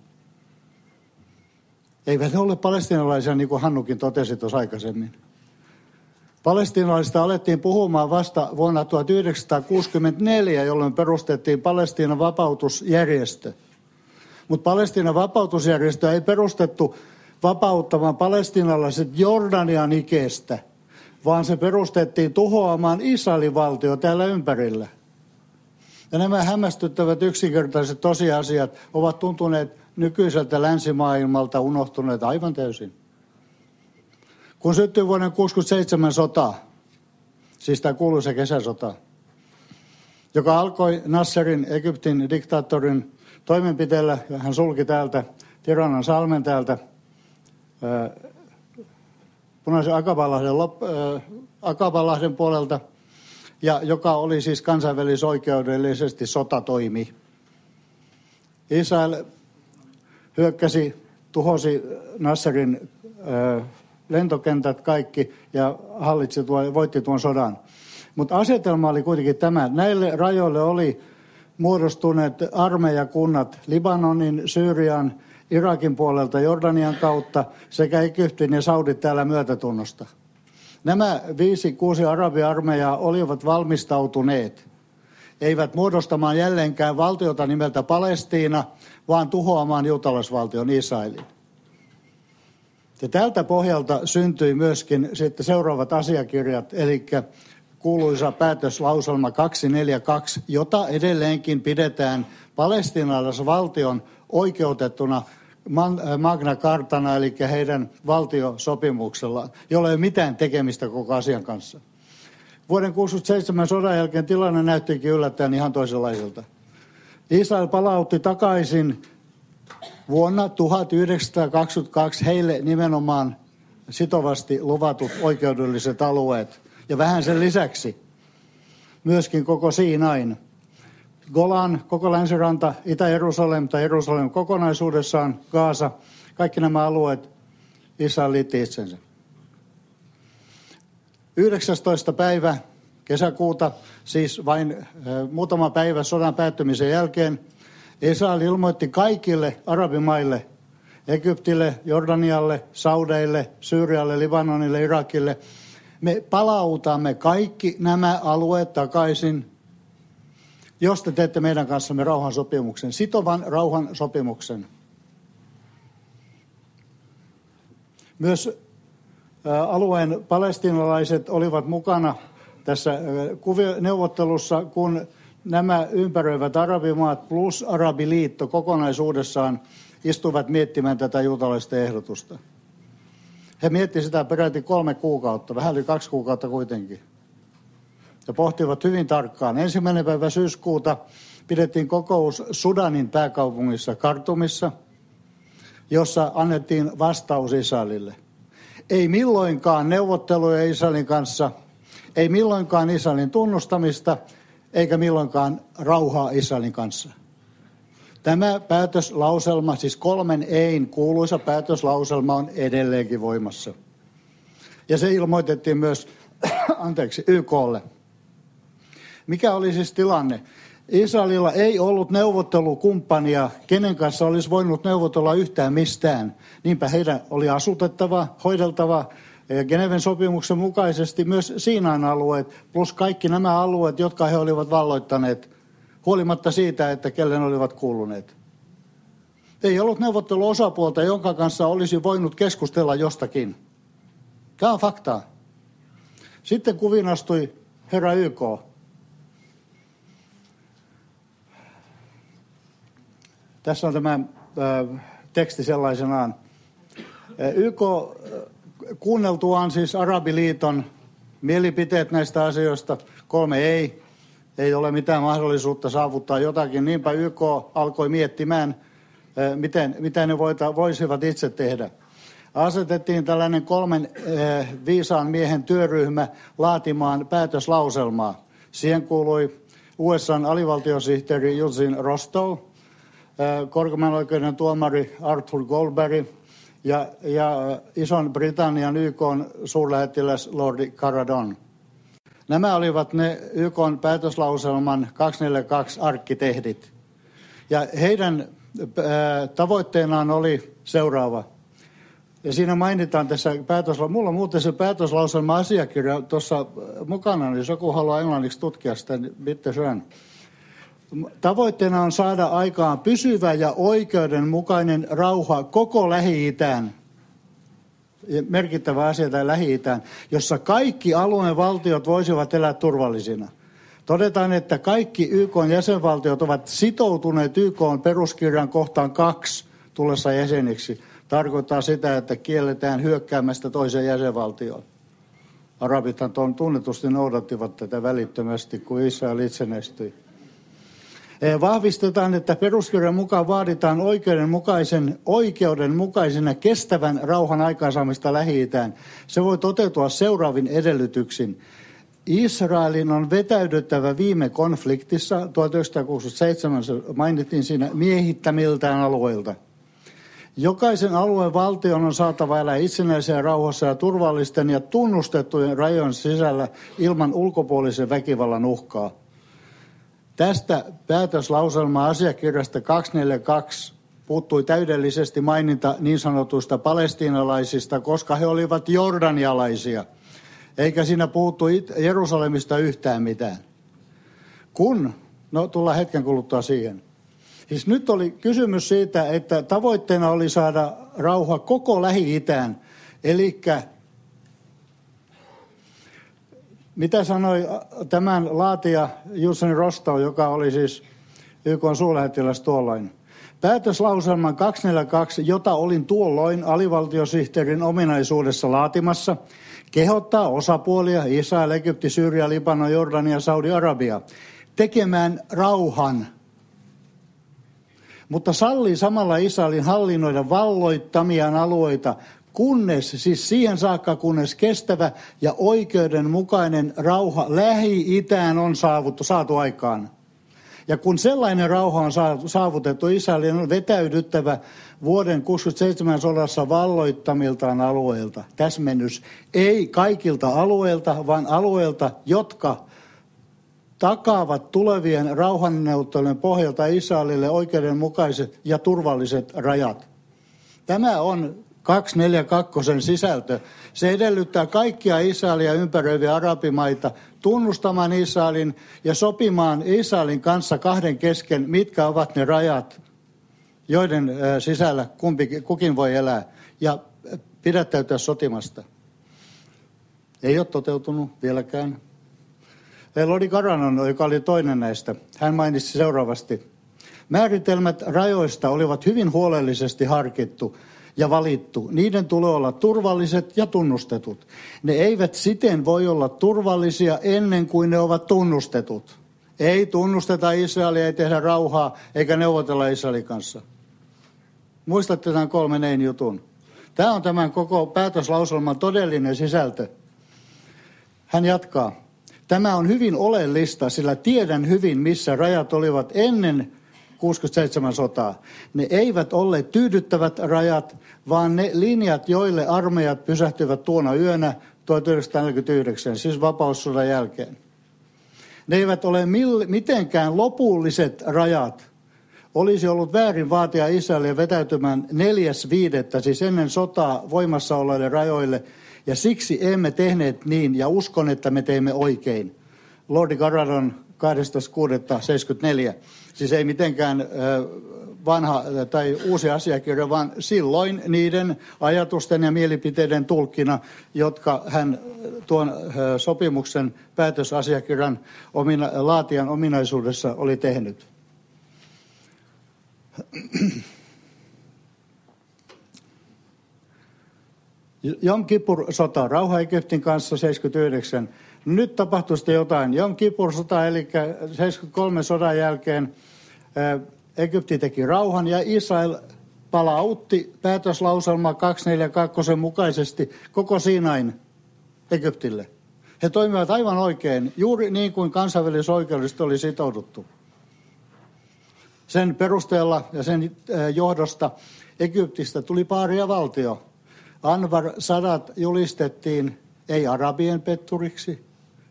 Eivät ne ole palestiinalaisia, niin kuin Hannukin totesi tuossa aikaisemmin. Palestiinalaisista alettiin puhumaan vasta vuonna tuhatyhdeksänsataakuusikymmentäneljä, jolloin perustettiin Palestiinan vapautusjärjestö. Mutta Palestiinan vapautusjärjestö ei perustettu vapauttamaan palestiinalaiset Jordanian ikeestä, vaan se perustettiin tuhoamaan Israelin valtio täällä ympärillä. Ja nämä hämmästyttävät yksinkertaiset tosiasiat ovat tuntuneet nykyiseltä länsimaailmalta unohtuneet aivan täysin. Kun syttyi vuoden tuhatyhdeksänsataakuusikymmentäseitsemän sota, siis tämä kuuluisa kesäsota, joka alkoi Nasserin, Egyptin diktaattorin toimenpiteellä, ja hän sulki täältä Tiranan salmen täältä ää, punaisen Akabalahden, ää, Akabalahden puolelta, ja joka oli siis kansainvälisoikeudellisesti sotatoimi. Israel hyökkäsi, tuhosi Nasserin ää, lentokentät kaikki ja hallitsi tuo, voitti tuon sodan. Mutta asetelma oli kuitenkin tämä. Näille rajoille oli muodostuneet armeijakunnat Libanonin, Syyrian, Irakin puolelta Jordanian kautta sekä Egyptin ja Saudit täällä myötätunnosta. Nämä viisi, kuusi arabiarmeijaa olivat valmistautuneet. Eivät muodostamaan jälleenkään valtiota nimeltä Palestiina, vaan tuhoamaan juutalaisvaltion Israelin. Ja tältä pohjalta syntyi myöskin sitten seuraavat asiakirjat, eli kuuluisa päätöslauselma kaksisataaneljäkymmentäkaksi, jota edelleenkin pidetään palestiinalaisvaltion oikeutettuna Magna Cartana, eli heidän valtiosopimuksellaan, jolla ei ole mitään tekemistä koko asian kanssa. Vuoden tuhatyhdeksänsataakuusikymmentäseitsemän sodan jälkeen tilanne näyttikin yllättäen ihan toisenlaiselta. Israel palautti takaisin vuonna tuhatyhdeksänsataakaksikymmentäkaksi heille nimenomaan sitovasti luvatut oikeudelliset alueet. Ja vähän sen lisäksi myöskin koko Siinain. Golan, koko länsiranta, Itä-Jerusalem tai Jerusalem kokonaisuudessaan, Gaasa, kaikki nämä alueet, Israel liitti itsensä. yhdeksästoista päivä kesäkuuta, siis vain äh, muutama päivä sodan päättymisen jälkeen, Israel ilmoitti kaikille arabimaille, Egyptille, Jordanialle, Saudeille, Syyrialle, Libanonille, Irakille, me palautamme kaikki nämä alueet takaisin, jos te teette meidän kanssamme rauhansopimuksen, sitovan rauhansopimuksen. Myös alueen palestiinalaiset olivat mukana tässä neuvottelussa, kun nämä ympäröivät arabimaat plus Arabiliitto kokonaisuudessaan istuivat miettimään tätä juutalaista ehdotusta. He miettivät sitä peräti kolme kuukautta, vähän yli kaksi kuukautta kuitenkin. Ja pohtivat hyvin tarkkaan. Ensimmäinen päivä syyskuuta pidettiin kokous Sudanin pääkaupungissa Khartoumissa, jossa annettiin vastaus Israelille. Ei milloinkaan neuvotteluja Israelin kanssa, ei milloinkaan Israelin tunnustamista, eikä milloinkaan rauhaa Israelin kanssa. Tämä päätöslauselma, siis kolmen ein kuuluisa päätöslauselma on edelleenkin voimassa. Ja se ilmoitettiin myös anteeksi, Y K:lle. Mikä oli siis tilanne? Israelilla ei ollut neuvottelukumppania, kenen kanssa olisi voinut neuvotella yhtään mistään. Niinpä heidän oli asutettava, hoideltava Geneven sopimuksen mukaisesti myös Siinain alueet, plus kaikki nämä alueet, jotka he olivat valloittaneet, huolimatta siitä, että kellen olivat kuuluneet. Ei ollut neuvotteluosapuolta, jonka kanssa olisi voinut keskustella jostakin. Tämä on faktaa. Sitten kuviin astui herra Y K. Tässä on tämä äh, teksti sellaisenaan. Y K kuunneltuaan siis Arabiliiton mielipiteet näistä asioista, kolme ei, ei ole mitään mahdollisuutta saavuttaa jotakin. Niinpä Y K alkoi miettimään, äh, miten, mitä ne voita, voisivat itse tehdä. Asetettiin tällainen kolmen äh, viisaan miehen työryhmä laatimaan päätöslauselmaa. Siihen kuului U S A:n alivaltiosihteeri Eugene Rostow, korkeimman oikeuden tuomari Arthur Goldberg ja, ja Ison Britannian Y K:n suurlähettiläs Lordi Caradon. Nämä olivat ne Y K:n päätöslauselman kaksisataaneljäkymmentäkaksi arkkitehdit. Ja heidän ää, tavoitteenaan oli seuraava. Ja siinä mainitaan tässä päätöslauselma. Mulla on muuten se päätöslauselma-asiakirja tuossa mukana, jos joku haluaa englanniksi tutkia sitä, niin bitte schön. Tavoitteena on saada aikaan pysyvä ja oikeudenmukainen rauha koko Lähi-Itään, merkittävä asia tämä Lähi-Itään, jossa kaikki alueen valtiot voisivat elää turvallisina. Todetaan, että kaikki Y K:n jäsenvaltiot ovat sitoutuneet Y K:n peruskirjan kohtaan kaksi tullessa jäseniksi. Tarkoittaa sitä, että kielletään hyökkäämästä toiseen jäsenvaltioon. Arabithan tunnetusti noudattivat tätä välittömästi, kun Israel itsenäistyi. Vahvistetaan, että peruskirjan mukaan vaaditaan oikeudenmukaisen, oikeudenmukaisena kestävän rauhan aikaansaamista Lähi-Itään. Se voi toteutua seuraavin edellytyksin. Israelin on vetäydyttävä viime konfliktissa, tuhatyhdeksänsataakuusikymmentäseitsemän mainittiin siinä, miehittämiltään alueilta. Jokaisen alueen valtion on saatava elää itsenäisen rauhassa ja turvallisten ja tunnustettujen rajojen sisällä ilman ulkopuolisen väkivallan uhkaa. Tästä päätöslauselma-asiakirjasta kaksisataaneljäkymmentäkaksi puuttui täydellisesti maininta niin sanotuista palestiinalaisista, koska he olivat jordanialaisia, eikä siinä puhuttu Jerusalemista yhtään mitään. Kun, no tullaan hetken kuluttua siihen. Siis nyt oli kysymys siitä, että tavoitteena oli saada rauha koko Lähi-Itään, eli mitä sanoi tämän laatija Eugene Rostow, joka oli siis Y K:n suurlähettiläs tuolloin? Päätöslauselman kaksisataaneljäkymmentäkaksi, jota olin tuolloin alivaltiosihteerin ominaisuudessa laatimassa, kehottaa osapuolia Israel, Egypti, Syyria, Libanon, Jordania, Saudi-Arabia tekemään rauhan. Mutta sallii samalla Israelin hallinnoida valloittamiaan alueita kunnes, siis siihen saakka, kunnes kestävä ja oikeudenmukainen rauha Lähi-Itään on saavuttu, saatu aikaan. Ja kun sellainen rauha on saavutettu, Israelin on vetäydyttävä vuoden kuusikymmentäseitsemän sodassa valloittamiltaan alueilta. Täsmennys, ei kaikilta alueilta, vaan alueilta, jotka takaavat tulevien rauhanneuvottelujen pohjalta Israelille oikeudenmukaiset ja turvalliset rajat. Tämä on kaksisataaneljäkymmentäkaksi sisältö. Se edellyttää kaikkia Israelia ympäröiviä arabimaita tunnustamaan Israelin ja sopimaan Israelin kanssa kahden kesken, mitkä ovat ne rajat, joiden sisällä kumpi, kukin voi elää ja pidättäytyä sotimasta. Ei ole toteutunut vieläkään. Lodi Garanon, joka oli toinen näistä, hän mainitsi seuraavasti. Määritelmät rajoista olivat hyvin huolellisesti harkittu ja valittu. Niiden tulee olla turvalliset ja tunnustetut. Ne eivät siten voi olla turvallisia ennen kuin ne ovat tunnustetut. Ei tunnusteta Israelia, ei tehdä rauhaa eikä neuvotella Israelin kanssa. Muistatte tämän kolmen ein jutun. Tämä on tämän koko päätöslauselman todellinen sisältö. Hän jatkaa. Tämä on hyvin oleellista, sillä tiedän hyvin, missä rajat olivat ennen kuusikymmentäseitsemän sotaa. Ne eivät olleet tyydyttävät rajat, vaan ne linjat, joille armeijat pysähtyivät tuona yönä tuhatyhdeksänsataaneljäkymmentäyhdeksän, siis vapaussodan jälkeen. Ne eivät ole mitenkään lopulliset rajat. Olisi ollut väärin vaatia Israelia vetäytymään neljäs viidettä, siis ennen sotaa voimassa olleille rajoille, ja siksi emme tehneet niin, ja uskon, että me teimme oikein. Lordi Garanon kahdestoista kuudetta seitsemänkymmentäneljä. Siis ei mitenkään vanha tai uusi asiakirja, vaan silloin niiden ajatusten ja mielipiteiden tulkkina, jotka hän tuon sopimuksen päätösasiakirjan omina, laatijan ominaisuudessa oli tehnyt. Jom Kippur-sota, rauha Egyptin kanssa seitsemänkymmentäyhdeksän. Nyt tapahtui sitten jotain. Jom Kippur-sota, eli seitsemänkymmentäkolme sodan jälkeen Egypti teki rauhan ja Israel palautti päätöslauselma kaksisataaneljäkymmentäkaksi mukaisesti koko Siinain Egyptille. He toimivat aivan oikein, juuri niin kuin kansainvälisoikeudellisesti oli sitouduttu. Sen perusteella ja sen johdosta Egyptistä tuli paariavaltio. Anwar Sadat julistettiin ei arabien petturiksi,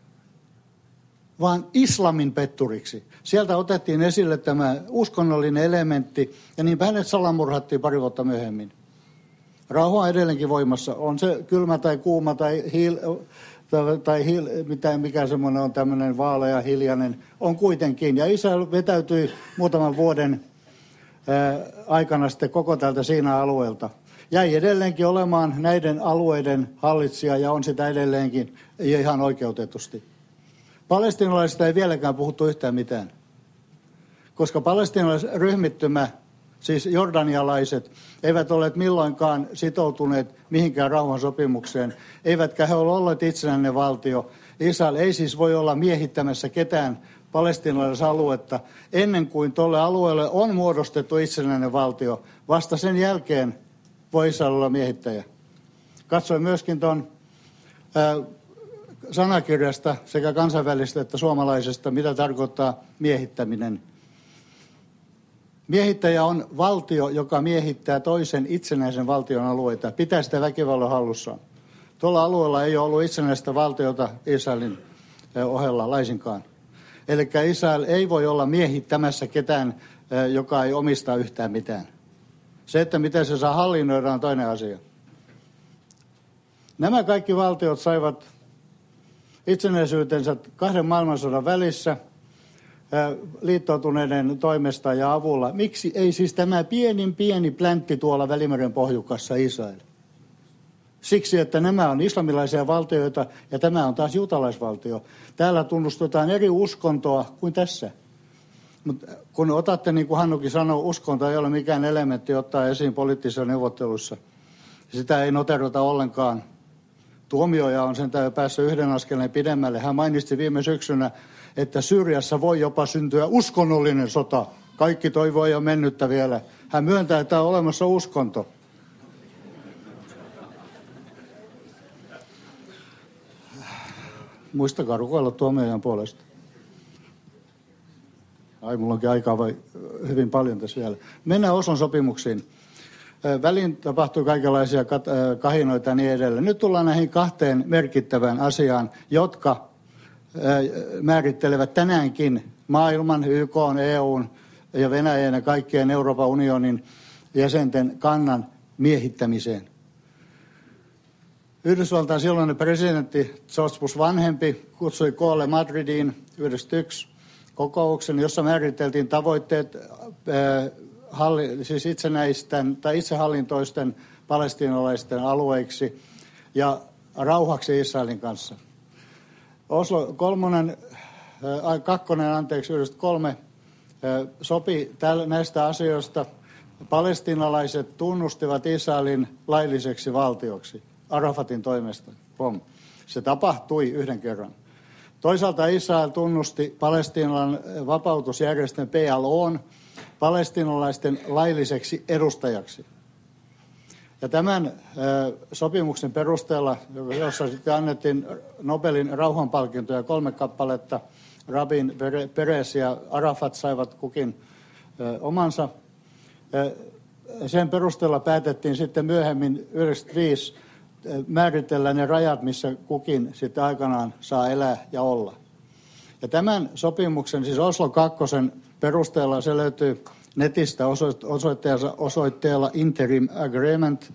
vaan islamin petturiksi. Sieltä otettiin esille tämä uskonnollinen elementti, ja niinpä hänet salamurhattiin pari vuotta myöhemmin. Rauha on edelleenkin voimassa. On se kylmä tai kuuma tai, hiil, tai hiil, mitä, mikä semmoinen on tämmöinen vaalea, hiljainen, on kuitenkin. Ja Israel vetäytyi muutaman vuoden ää, aikana sitten koko tältä siinä alueelta. Jäi edelleenkin olemaan näiden alueiden hallitsija ja on sitä edelleenkin ihan oikeutetusti. Palestiinalaisista ei vieläkään puhuttu yhtään mitään, koska palestiinalaisryhmittymä, siis jordanialaiset, eivät olleet milloinkaan sitoutuneet mihinkään rauhansopimukseen, eivätkä he ole olleet itsenäinen valtio. Israel ei siis voi olla miehittämässä ketään palestiinalaisaluetta ennen kuin tuolle alueelle on muodostettu itsenäinen valtio. Vasta sen jälkeen voi Israel olla miehittäjä. Katsoin myöskin tuon sanakirjasta sekä kansainvälistä että suomalaisesta, mitä tarkoittaa miehittäminen. Miehittäjä on valtio, joka miehittää toisen itsenäisen valtion alueita, pitää sitä väkivallan hallussaan. Tuolla alueella ei ole ollut itsenäistä valtiota Israelin ohella laisinkaan. Eli Israel ei voi olla miehittämässä ketään, joka ei omista yhtään mitään. Se, että miten se saa hallinnoida, on toinen asia. Nämä kaikki valtiot saivat itsenäisyytensä kahden maailmansodan välissä liittoutuneiden toimesta ja avulla. Miksi ei siis tämä pienin pieni pläntti tuolla Välimeren pohjukassa Israel? Siksi, että nämä on islamilaisia valtioita ja tämä on taas juutalaisvaltio. Täällä tunnustetaan eri uskontoa kuin tässä. Mutta kun otatte, niin kuin Hannukin sanoi, uskonto ei ole mikään elementti ottaa esiin poliittisissa neuvotteluissa. Sitä ei noterata ollenkaan. Tuomioja on sen päässä yhden askeleen pidemmälle. Hän mainitsi viime syksynä, että Syyriassa voi jopa syntyä uskonnollinen sota. Kaikki toivoo jo mennyttä vielä. Hän myöntää, että on olemassa uskonto. muistakaa rukoilla tuomiojan puolesta. Ai, mulla onkin aikaa vai hyvin paljon tässä vielä. Mennään Oslon sopimuksiin. Väliin tapahtui kaikenlaisia kahinoita ja niin edelleen. Nyt tullaan näihin kahteen merkittävään asiaan, jotka määrittelevät tänäänkin maailman, Y K:n, E U:n ja Venäjän ja kaikkien Euroopan unionin jäsenten kannan miehittämiseen. Yhdysvaltain silloinen presidentti George Bush vanhempi kutsui koolle Madridiin yhdeksänkymmentäyksi kokouksen, jossa määriteltiin tavoitteet halli, siis itsenäisten tai itsehallintoisten palestiinalaisten alueiksi ja rauhaksi Israelin kanssa. Oslo kolmonen, äh, kakkonen, anteeksi, yhdeksänkymmentäkolme äh, sopi täl, näistä asioista. Palestiinalaiset tunnustivat Israelin lailliseksi valtioksi Arafatin toimesta. Pom. Se tapahtui yhden kerran. Toisaalta Israel tunnusti Palestiinan vapautusjärjestön P L O:n palestiinalaisten lailliseksi edustajaksi. Ja tämän ö, sopimuksen perusteella, jossa sitten annettiin Nobelin rauhanpalkintoja kolme kappaletta, Rabin, Peres ja Arafat saivat kukin ö, omansa. Ö, sen perusteella päätettiin sitten myöhemmin yhdeksänkymmentäviisi määritellä ne rajat, missä kukin sitten aikanaan saa elää ja olla. Ja tämän sopimuksen, siis Oslo kakkosen perusteella, se löytyy netistä osoitteella, osoitteella Interim Agreement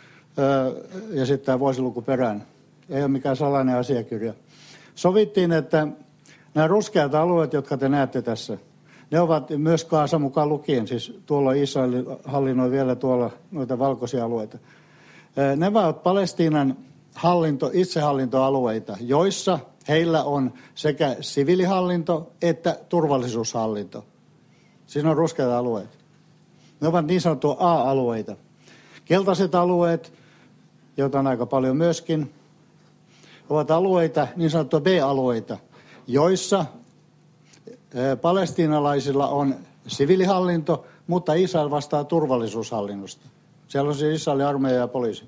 ja sitten tämä vuosiluku perään. Ei ole mikään salainen asiakirja. Sovittiin, että nämä ruskeat alueet, jotka te näette tässä, ne ovat myös Kaasa mukaan lukien, siis tuolla Israel hallinnoi vielä tuolla noita valkoisia alueita. Ne ovat Palestiinan hallinto, itsehallintoalueita, joissa heillä on sekä siviilihallinto että turvallisuushallinto. Siinä on ruskeat alueet. Ne ovat niin sanottuja A-alueita. Keltaiset alueet, joita on aika paljon myöskin, ovat alueita, niin sanottuja B-alueita, joissa palestiinalaisilla on siviilihallinto, mutta Israel vastaa turvallisuushallinnosta. Siellä on siis Israelin armeija ja poliisit.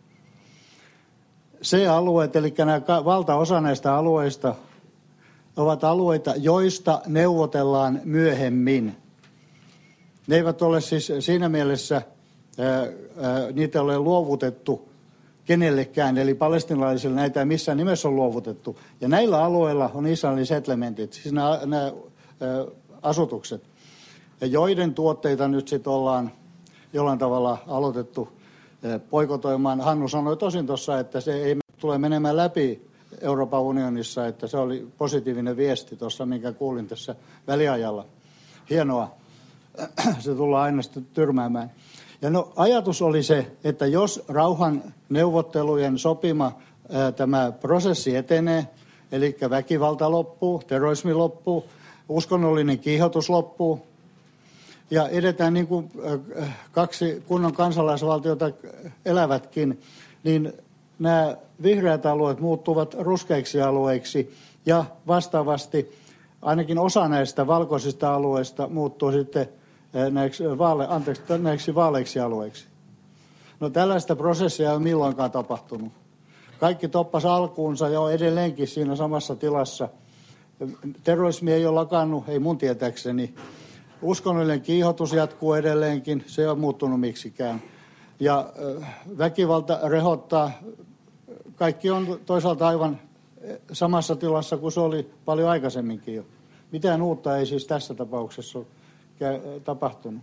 C-alueet, eli nämä, valtaosa näistä alueista, ovat alueita, joista neuvotellaan myöhemmin. Ne eivät ole siis siinä mielessä, ää, ää, niitä ei ole luovutettu kenellekään, eli palestiinalaisille näitä ei missään nimessä ole luovutettu. Ja näillä alueilla on Israelin settlementit, siis nämä, nämä ää, asutukset, ja joiden tuotteita nyt sitten ollaan jollain tavalla aloitettu poikotoimaan. Hannu sanoi tosin tuossa, että se ei tule menemään läpi Euroopan unionissa, että se oli positiivinen viesti tuossa, minkä kuulin tässä väliajalla. Hienoa. Se tullaan aina sitten tyrmäämään. Ja no, ajatus oli se, että jos rauhan neuvottelujen sopima ää, tämä prosessi etenee, eli väkivalta loppuu, terrorismi loppuu, uskonnollinen kiihotus loppuu, ja edetään niin kuin kaksi kunnon kansalaisvaltiota elävätkin, niin nämä vihreät alueet muuttuvat ruskeiksi alueiksi ja vastaavasti ainakin osa näistä valkoisista alueista muuttuu sitten näiksi, vaale, anteeksi, näiksi vaaleiksi alueiksi. No tällaista prosessia ei ole milloinkaan tapahtunut. Kaikki toppasi alkuunsa ja on edelleenkin siinä samassa tilassa. Terrorismi ei ole lakannut, ei mun tietääkseni. Uskonnollinen kiihotus jatkuu edelleenkin, se ei ole muuttunut miksikään. Ja väkivalta rehottaa, kaikki on toisaalta aivan samassa tilassa kuin se oli paljon aikaisemminkin jo. Mitään uutta ei siis tässä tapauksessa ole tapahtunut.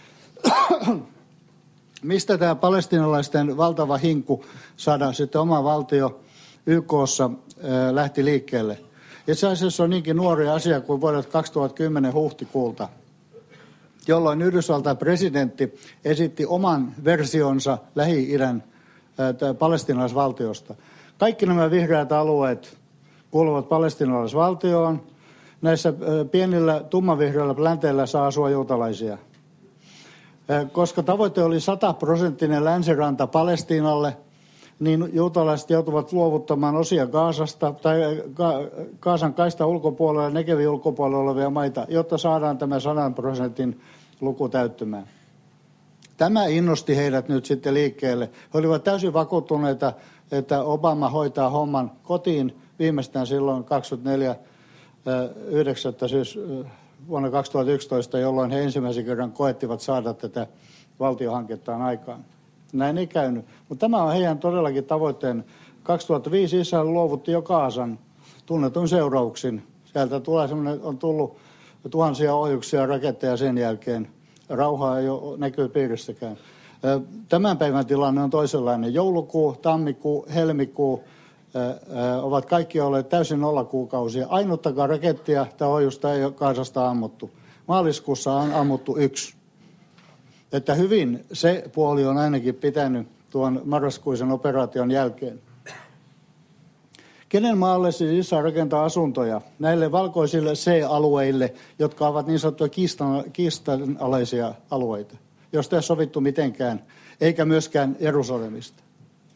Mistä tämä palestiinalaisten valtava hinku saada sitten oma valtio Y K:ssa lähti liikkeelle? Itse asiassa on niinkin nuori asia kuin vuodelta kaksituhattakymmenen huhtikuulta, jolloin Yhdysvaltain presidentti esitti oman versionsa Lähi-idän äh, palestiinalaisvaltiosta. Kaikki nämä vihreät alueet kuuluvat palestiinalaisvaltioon. Näissä äh, pienillä tummanvihreillä plänteillä saa asua juutalaisia. Äh, koska tavoite oli sataprosenttinen länsiranta Palestiinalle, niin juutalaiset joutuvat luovuttamaan osia Gaasasta tai Ga- Gaasan kaistan ulkopuolella ja Negevin ulkopuolella olevia maita, jotta saadaan tämä sadan prosentin luku täyttymään. Tämä innosti heidät nyt sitten liikkeelle. He olivat täysin vakuuttuneita, että Obama hoitaa homman kotiin viimeistään silloin kaksikymmentäneljä yhdeksättä siis vuonna kaksituhattayksitoista, jolloin he ensimmäisen kerran koettivat saada tätä valtiohankettaan aikaan. Näin ei käynyt, mutta tämä on heidän todellakin tavoitteen. kaksituhattaviisi Israel luovutti jo Gazan tunnetun seurauksin. Sieltä tulee on tullut tuhansia ohjuksia ja raketteja sen jälkeen. Rauhaa ei ole näkyy piirissäkään. Tämän päivän tilanne on toisenlainen. Joulukuu, tammikuu, helmikuu ovat kaikki olleet täysin nollakuukausia. Ainuttakaan rakettia tai ohjusta ei ole Gazasta ammuttu. Maaliskuussa on ammuttu yksi. Että hyvin se puoli on ainakin pitänyt tuon marraskuisen operaation jälkeen. Kenen maalle siis Israel rakentaa asuntoja? Näille valkoisille C-alueille, jotka ovat niin sanottuja kiistan, kiistanalaisia alueita, josta ei ole sovittu mitenkään, eikä myöskään Jerusalemista.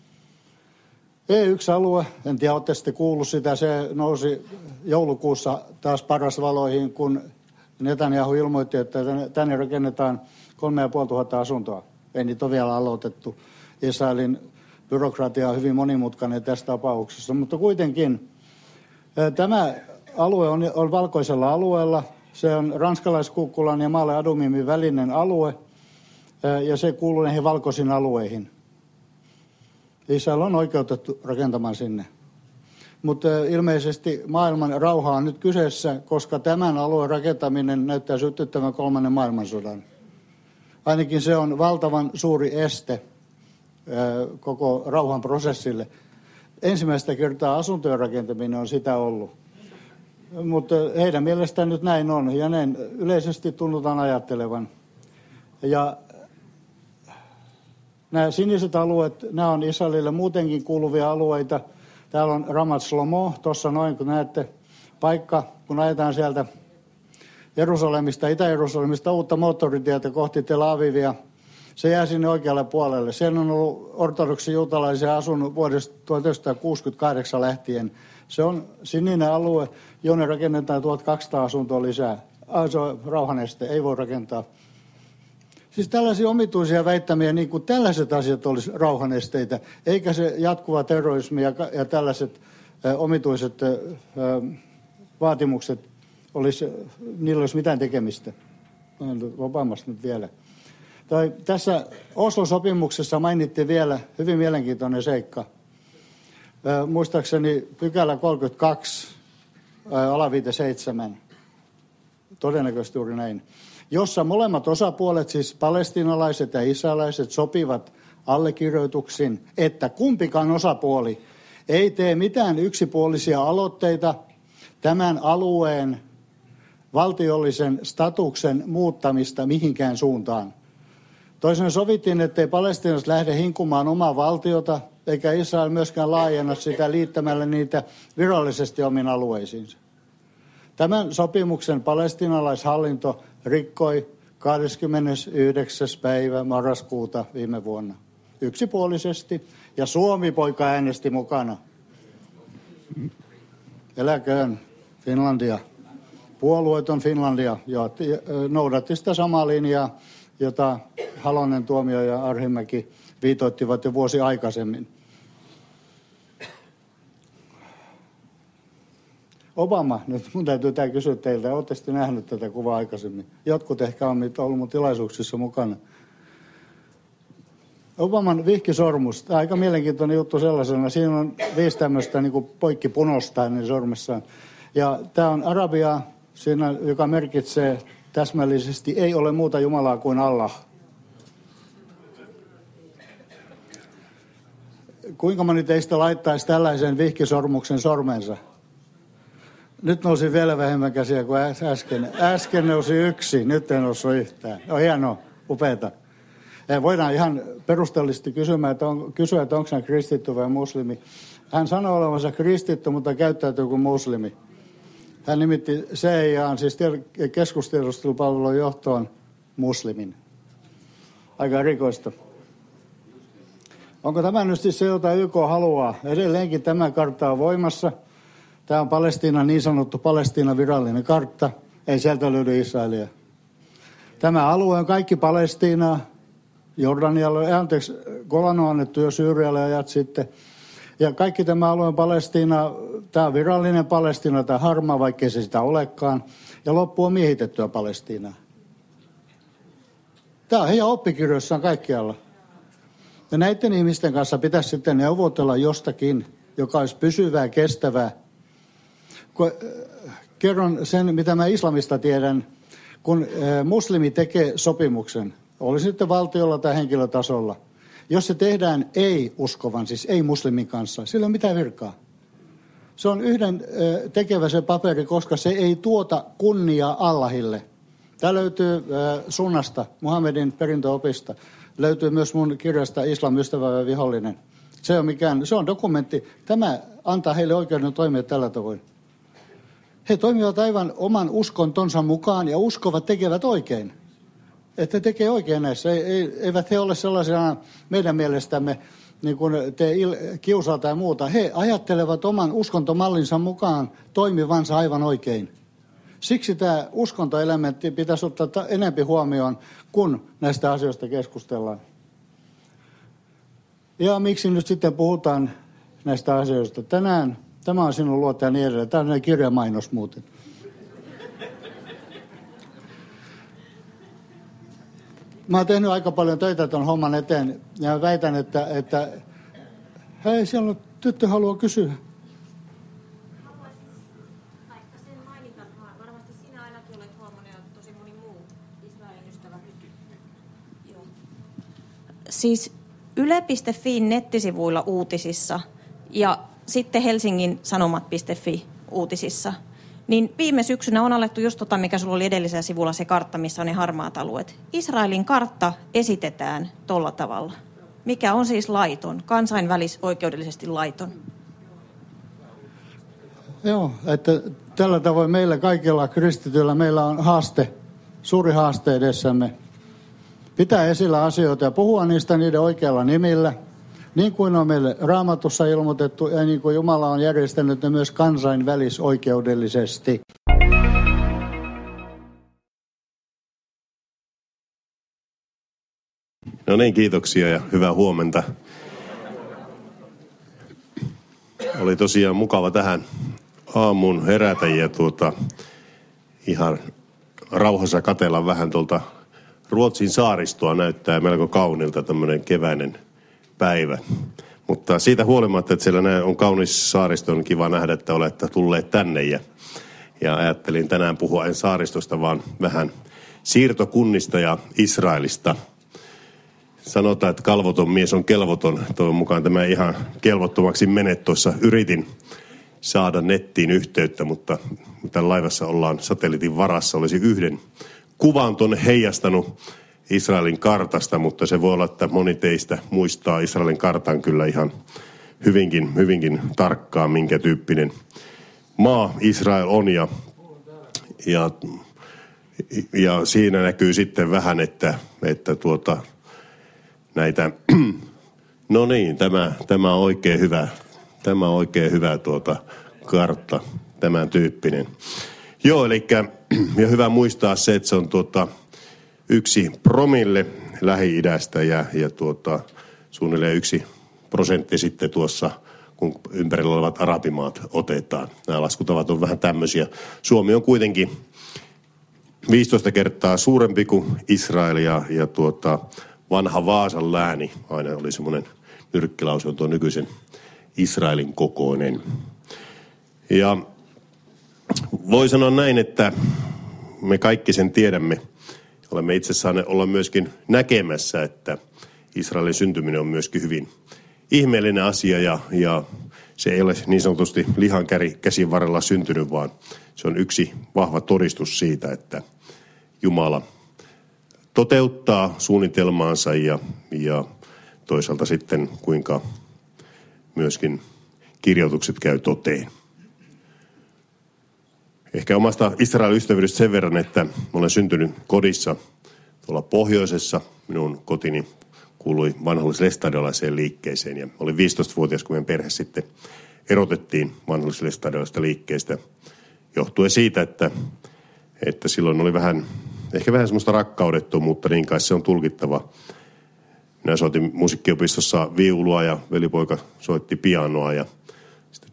E yksi alue, en tiedä, olette sitten kuullut sitä, se nousi joulukuussa taas parasvaloihin, kun Netanyahu ilmoitti, että tänne rakennetaan kolme ja puoli tuhatta asuntoa. Ei niitä ole vielä aloitettu. Israelin byrokratia on hyvin monimutkainen tässä tapauksessa, mutta kuitenkin tämä alue on, on valkoisella alueella. Se on ranskalaiskukkulan ja Maale Adumimin välinen alue ja se kuuluu näihin valkoisiin alueihin. Israel on oikeutettu rakentamaan sinne. Mutta ilmeisesti maailman rauha on nyt kyseessä, koska tämän alueen rakentaminen näyttää sytyttävän kolmannen maailmansodan. Ainakin se on valtavan suuri este koko rauhanprosessille. Ensimmäistä kertaa asuntojen rakentaminen on sitä ollut. Mutta heidän mielestään nyt näin on ja näin yleisesti tunnutaan ajattelevan. Ja nämä siniset alueet, nämä on Israelille muutenkin kuuluvia alueita. Täällä on Ramat Shlomo, tuossa noin kun näette paikka, kun ajetaan sieltä Jerusalemista, Itä-Jerusalemista uutta moottoritietä kohti Tel Avivia. Se jää sinne oikealle puolelle. Siellä on ollut ortodoksi juutalaisia asunut vuodesta tuhatyhdeksänsataakuusikymmentäkahdeksan lähtien. Se on sininen alue, jonne rakennetaan tuhatkaksisataa asuntoa lisää. Ah, se on rauhaneste, ei voi rakentaa. Siis tällaisia omituisia väittämiä, niin kuin tällaiset asiat olisi rauhanesteitä, eikä se jatkuva terrorismi ja, ja tällaiset ä, omituiset ä, vaatimukset, olisi, niillä olisi mitään tekemistä. Vapaamasta nyt vielä. Tai tässä Oslo-sopimuksessa mainittiin vielä hyvin mielenkiintoinen seikka. Ä, muistaakseni pykälä kolmekymmentäkaksi, ä, alaviite seitsemän, todennäköisesti juuri näin, jossa molemmat osapuolet, siis palestiinalaiset ja israelaiset, sopivat allekirjoituksin, että kumpikaan osapuoli ei tee mitään yksipuolisia aloitteita tämän alueen valtiollisen statuksen muuttamista mihinkään suuntaan. Toisin sovittiin, ettei palestiinalaiset lähde hinkumaan omaa valtiota, eikä Israel myöskään laajenna sitä liittämällä niitä virallisesti omiin alueisiinsa. Tämän sopimuksen palestiinalaishallinto rikkoi kahdeskymmenesyhdeksäs päivä marraskuuta viime vuonna yksipuolisesti ja Suomi-poika äänesti mukana. Eläköön Finlandia. Puolueeton Finlandia noudatti sitä samaa linjaa, jota Halonen, Tuomio ja Arhimäki viitoittivat jo vuosi aikaisemmin. Obama, nyt mun täytyy tämä kysyä teiltä, olette sitten nähnyt tätä kuvaa aikaisemmin. Jotkut ehkä on ollut mun tilaisuuksissa mukana. Obaman vihkisormus, tämä on aika mielenkiintoinen juttu sellaisena. Siinä on viisi tämmöistä niin kuin poikkipunosta hänen sormessaan. Ja tämä on arabia, siinä, joka merkitsee täsmällisesti, ei ole muuta Jumalaa kuin Allah. Kuinka moni teistä laittaisi tällaisen vihkisormuksen sormensa? Nyt nousi vielä vähemmän käsiä kuin äsken. Äsken nousi yksi, nyt ei noussut yhtään. On hienoa, upeata. Voidaan ihan perusteellisesti kysyä, että, on, kysyä, että onko hän kristitty vai muslimi. Hän sanoo olevansa kristitty, mutta käyttäytyy kuin muslimi. Hän nimitti C I A:n, siis keskustiedustelupalvelun johtoon, muslimin. Aika erikoista. Onko tämä nyt siis se, jota Y K haluaa? Edelleenkin tämä kartta on voimassa. Tämä on Palestiinan niin sanottu Palestiinan virallinen kartta. Ei sieltä löydy Israelia. Tämä alue on kaikki Palestiinaa. Jordanialle, anteeksi, Golan on annettu jo Syyrialle ajat sitten. Ja kaikki tämä alue on Palestiinaa. Tämä on virallinen Palestiina tai harmaa, vaikkei se sitä olekaan. Ja loppu on miehitettyä Palestiinaa. Tämä on heidän oppikirjoissaan kaikkialla. Ja näiden ihmisten kanssa pitäisi sitten neuvotella jostakin, joka olisi pysyvää, kestävää. Kun, äh, kerron sen, mitä mä islamista tiedän. Kun äh, muslimi tekee sopimuksen, oli sitten valtiolla tai henkilötasolla, jos se tehdään ei-uskovan, siis ei-muslimin kanssa, sillä ei ole mitään virkaa. Se on yhden äh, tekevä se paperi, koska se ei tuota kunniaa Allahille. Tämä löytyy äh, sunnasta, Muhammedin perintöopista. Löytyy myös mun kirjasta Islam ystävä ja vihollinen. Se on, mikään, se on dokumentti. Tämä antaa heille oikeuden toimia tällä tavoin. He toimivat aivan oman uskontonsa mukaan ja uskovat tekevät oikein. Että tekee oikein näissä. Eivät he ole sellaisena meidän mielestämme niin kuin te kiusaa tai muuta. He ajattelevat oman uskontomallinsa mukaan toimivansa aivan oikein. Siksi tämä uskontoelementti pitäisi ottaa enempi huomioon, kun näistä asioista keskustellaan. Ja miksi nyt sitten puhutaan näistä asioista? Tänään tämä on sinun luota ja niin edelleen. Tämä on kirjamainos muuten. Mä oon tehnyt aika paljon töitä ton homman eteen ja väitän, että, että hei, siellä on tyttö haluaa kysyä. Siis yle piste fin nettisivuilla uutisissa ja sitten Helsingin Sanomat piste fi uutisissa, niin viime syksynä on alettu just tota, mikä sulla oli edellisellä sivulla se kartta, missä on ne harmaat alueet. Israelin kartta esitetään tolla tavalla, mikä on siis laiton, kansainvälisoikeudellisesti laiton. Joo, että tällä tavoin meillä kaikilla kristityillä meillä on haaste, suuri haaste edessämme. Pitää esillä asioita ja puhua niistä niiden oikealla nimillä, niin kuin on meille Raamatussa ilmoitettu ja niin kuin Jumala on järjestänyt ne myös kansainvälisoikeudellisesti. No niin, kiitoksia ja hyvää huomenta. Oli tosiaan mukava tähän aamuun herätä ja tuota, ihan rauhassa katsella vähän tuolta Ruotsin saaristoa. Näyttää melko kaunilta tämmöinen keväinen päivä. Mutta siitä huolimatta, että siellä on kaunis saaristo, on kiva nähdä, että olette tulleet tänne. Ja, ja ajattelin tänään puhua en saaristosta, vaan vähän siirtokunnista ja Israelista. Sanotaan, että kalvoton mies on kelvoton. Toivon mukaan tämä ihan kelvottomaksi mene. Tuossa yritin saada nettiin yhteyttä, mutta tämän laivassa ollaan satelliitin varassa. Olisi yhden kuvan tuonne heijastanut Israelin kartasta, mutta se voi olla, että moni teistä muistaa Israelin kartan kyllä ihan hyvinkin, hyvinkin tarkkaan, minkä tyyppinen maa Israel on. Ja, ja, ja siinä näkyy sitten vähän, että, että tuota, näitä, no niin, tämä, tämä on oikein hyvä, tämä on oikein hyvä tuota kartta, tämän tyyppinen. Joo, eli ja hyvä muistaa se, että se on tuota yksi promille Lähi-idästä ja, ja tuota, suunnilleen yksi prosentti sitten tuossa, kun ympärillä olevat arabimaat otetaan. Nämä laskutavat on vähän tämmöisiä. Suomi on kuitenkin viisitoista kertaa suurempi kuin Israel ja, ja tuota, vanha Vaasan lääni aina oli semmoinen nyrkkilause, on tuo nykyisen Israelin kokoinen. Ja voi sanoa näin, että me kaikki sen tiedämme. Olemme itse saaneet olla myöskin näkemässä, että Israelin syntyminen on myöskin hyvin ihmeellinen asia ja, ja se ei ole niin sanotusti lihan käsin varrella syntynyt, vaan se on yksi vahva todistus siitä, että Jumala toteuttaa suunnitelmaansa ja, ja toisaalta sitten kuinka myöskin kirjoitukset käy toteen. Ehkä omasta Israelin ystävyydestä sen verran, että olen syntynyt kodissa tuolla pohjoisessa. Minun kotini kuului vanhollis-lestadiolaiseen liikkeeseen ja olin viisitoistavuotias, kun meidän perhe sitten erotettiin vanhollis-lestadiolaisesta liikkeestä. Johtuen siitä, että, että silloin oli vähän, ehkä vähän semmoista rakkaudettomuutta, niin kai se on tulkittava. Minä soitin musiikkiopistossa viulua ja velipoika soitti pianoa ja sitten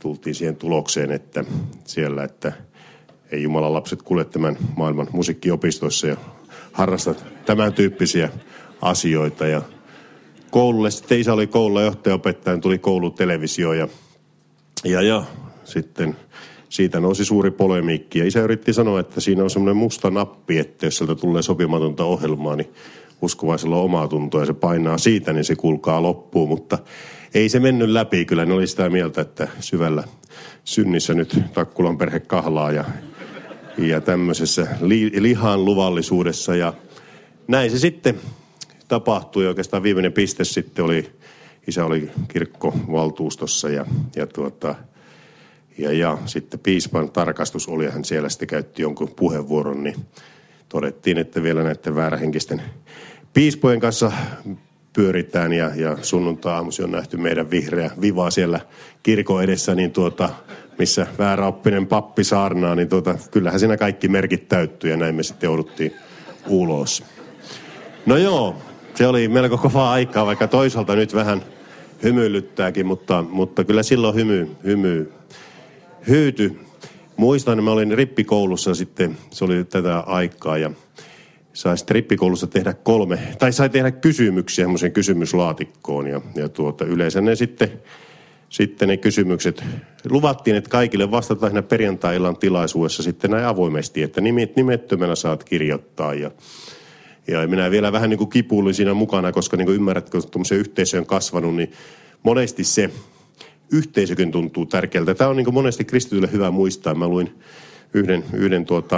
tultiin siihen tulokseen, että siellä, että ei Jumalan lapset kulje tämän maailman musiikkiopistoissa ja harrasta tämän tyyppisiä asioita. Ja koululle, sitten isä oli koululla johtajaopettaja, tuli koulutelevisio ja, ja, ja sitten siitä nousi suuri polemiikki. Ja isä yritti sanoa, että siinä on semmoinen musta nappi, että jos sieltä tulee sopimatonta ohjelmaa, niin uskovaisella on omaa tuntoa ja se painaa siitä, niin se kulkaa loppuun. Mutta ei se mennyt läpi. Kyllä ne oli sitä mieltä, että syvällä synnissä nyt Takkulan perhe kahlaa ja, ja tämmöisessä li, lihan luvallisuudessa. Ja näin se sitten tapahtui. Oikeastaan viimeinen piste sitten oli, isä oli kirkkovaltuustossa ja, ja, tuota, ja, ja sitten piispan tarkastus oli, hän siellä sitten käytti jonkun puheenvuoron, niin todettiin, että vielä näiden väärähenkisten piispojen kanssa pyöritään ja, ja sunnuntai-aamusi on nähty meidän vihreä viva siellä kirkon edessä, niin tuota, missä vääräoppinen pappi saarnaa, niin tuota, kyllähän siinä kaikki merkit täyttyi ja näin me sitten jouduttiin ulos. No joo, se oli melko kovaa aikaa, vaikka toisaalta nyt vähän hymyilyttääkin, mutta, mutta kyllä silloin hymy, hymy hyyty. Muistan, että mä olin rippikoulussa sitten, se oli tätä aikaa ja sai sitten rippikoulussa tehdä kolme, tai sai tehdä kysymyksiä semmoisen kysymyslaatikkoon ja, ja tuota, yleensä ne sitten, sitten ne kysymykset luvattiin, että kaikille vastataan siinä perjantai-illan tilaisuudessa sitten näin avoimesti, että nimet, nimettömänä saat kirjoittaa ja Ja minä vielä vähän niin kuin kipuilin siinä mukana, koska niin kuin ymmärrät, kun tuommoisen yhteisöön on kasvanut, niin monesti se yhteisökin tuntuu tärkeältä. Tämä on niin kuin monesti kristitylle hyvä muistaa. Mä luin yhden, yhden tuota,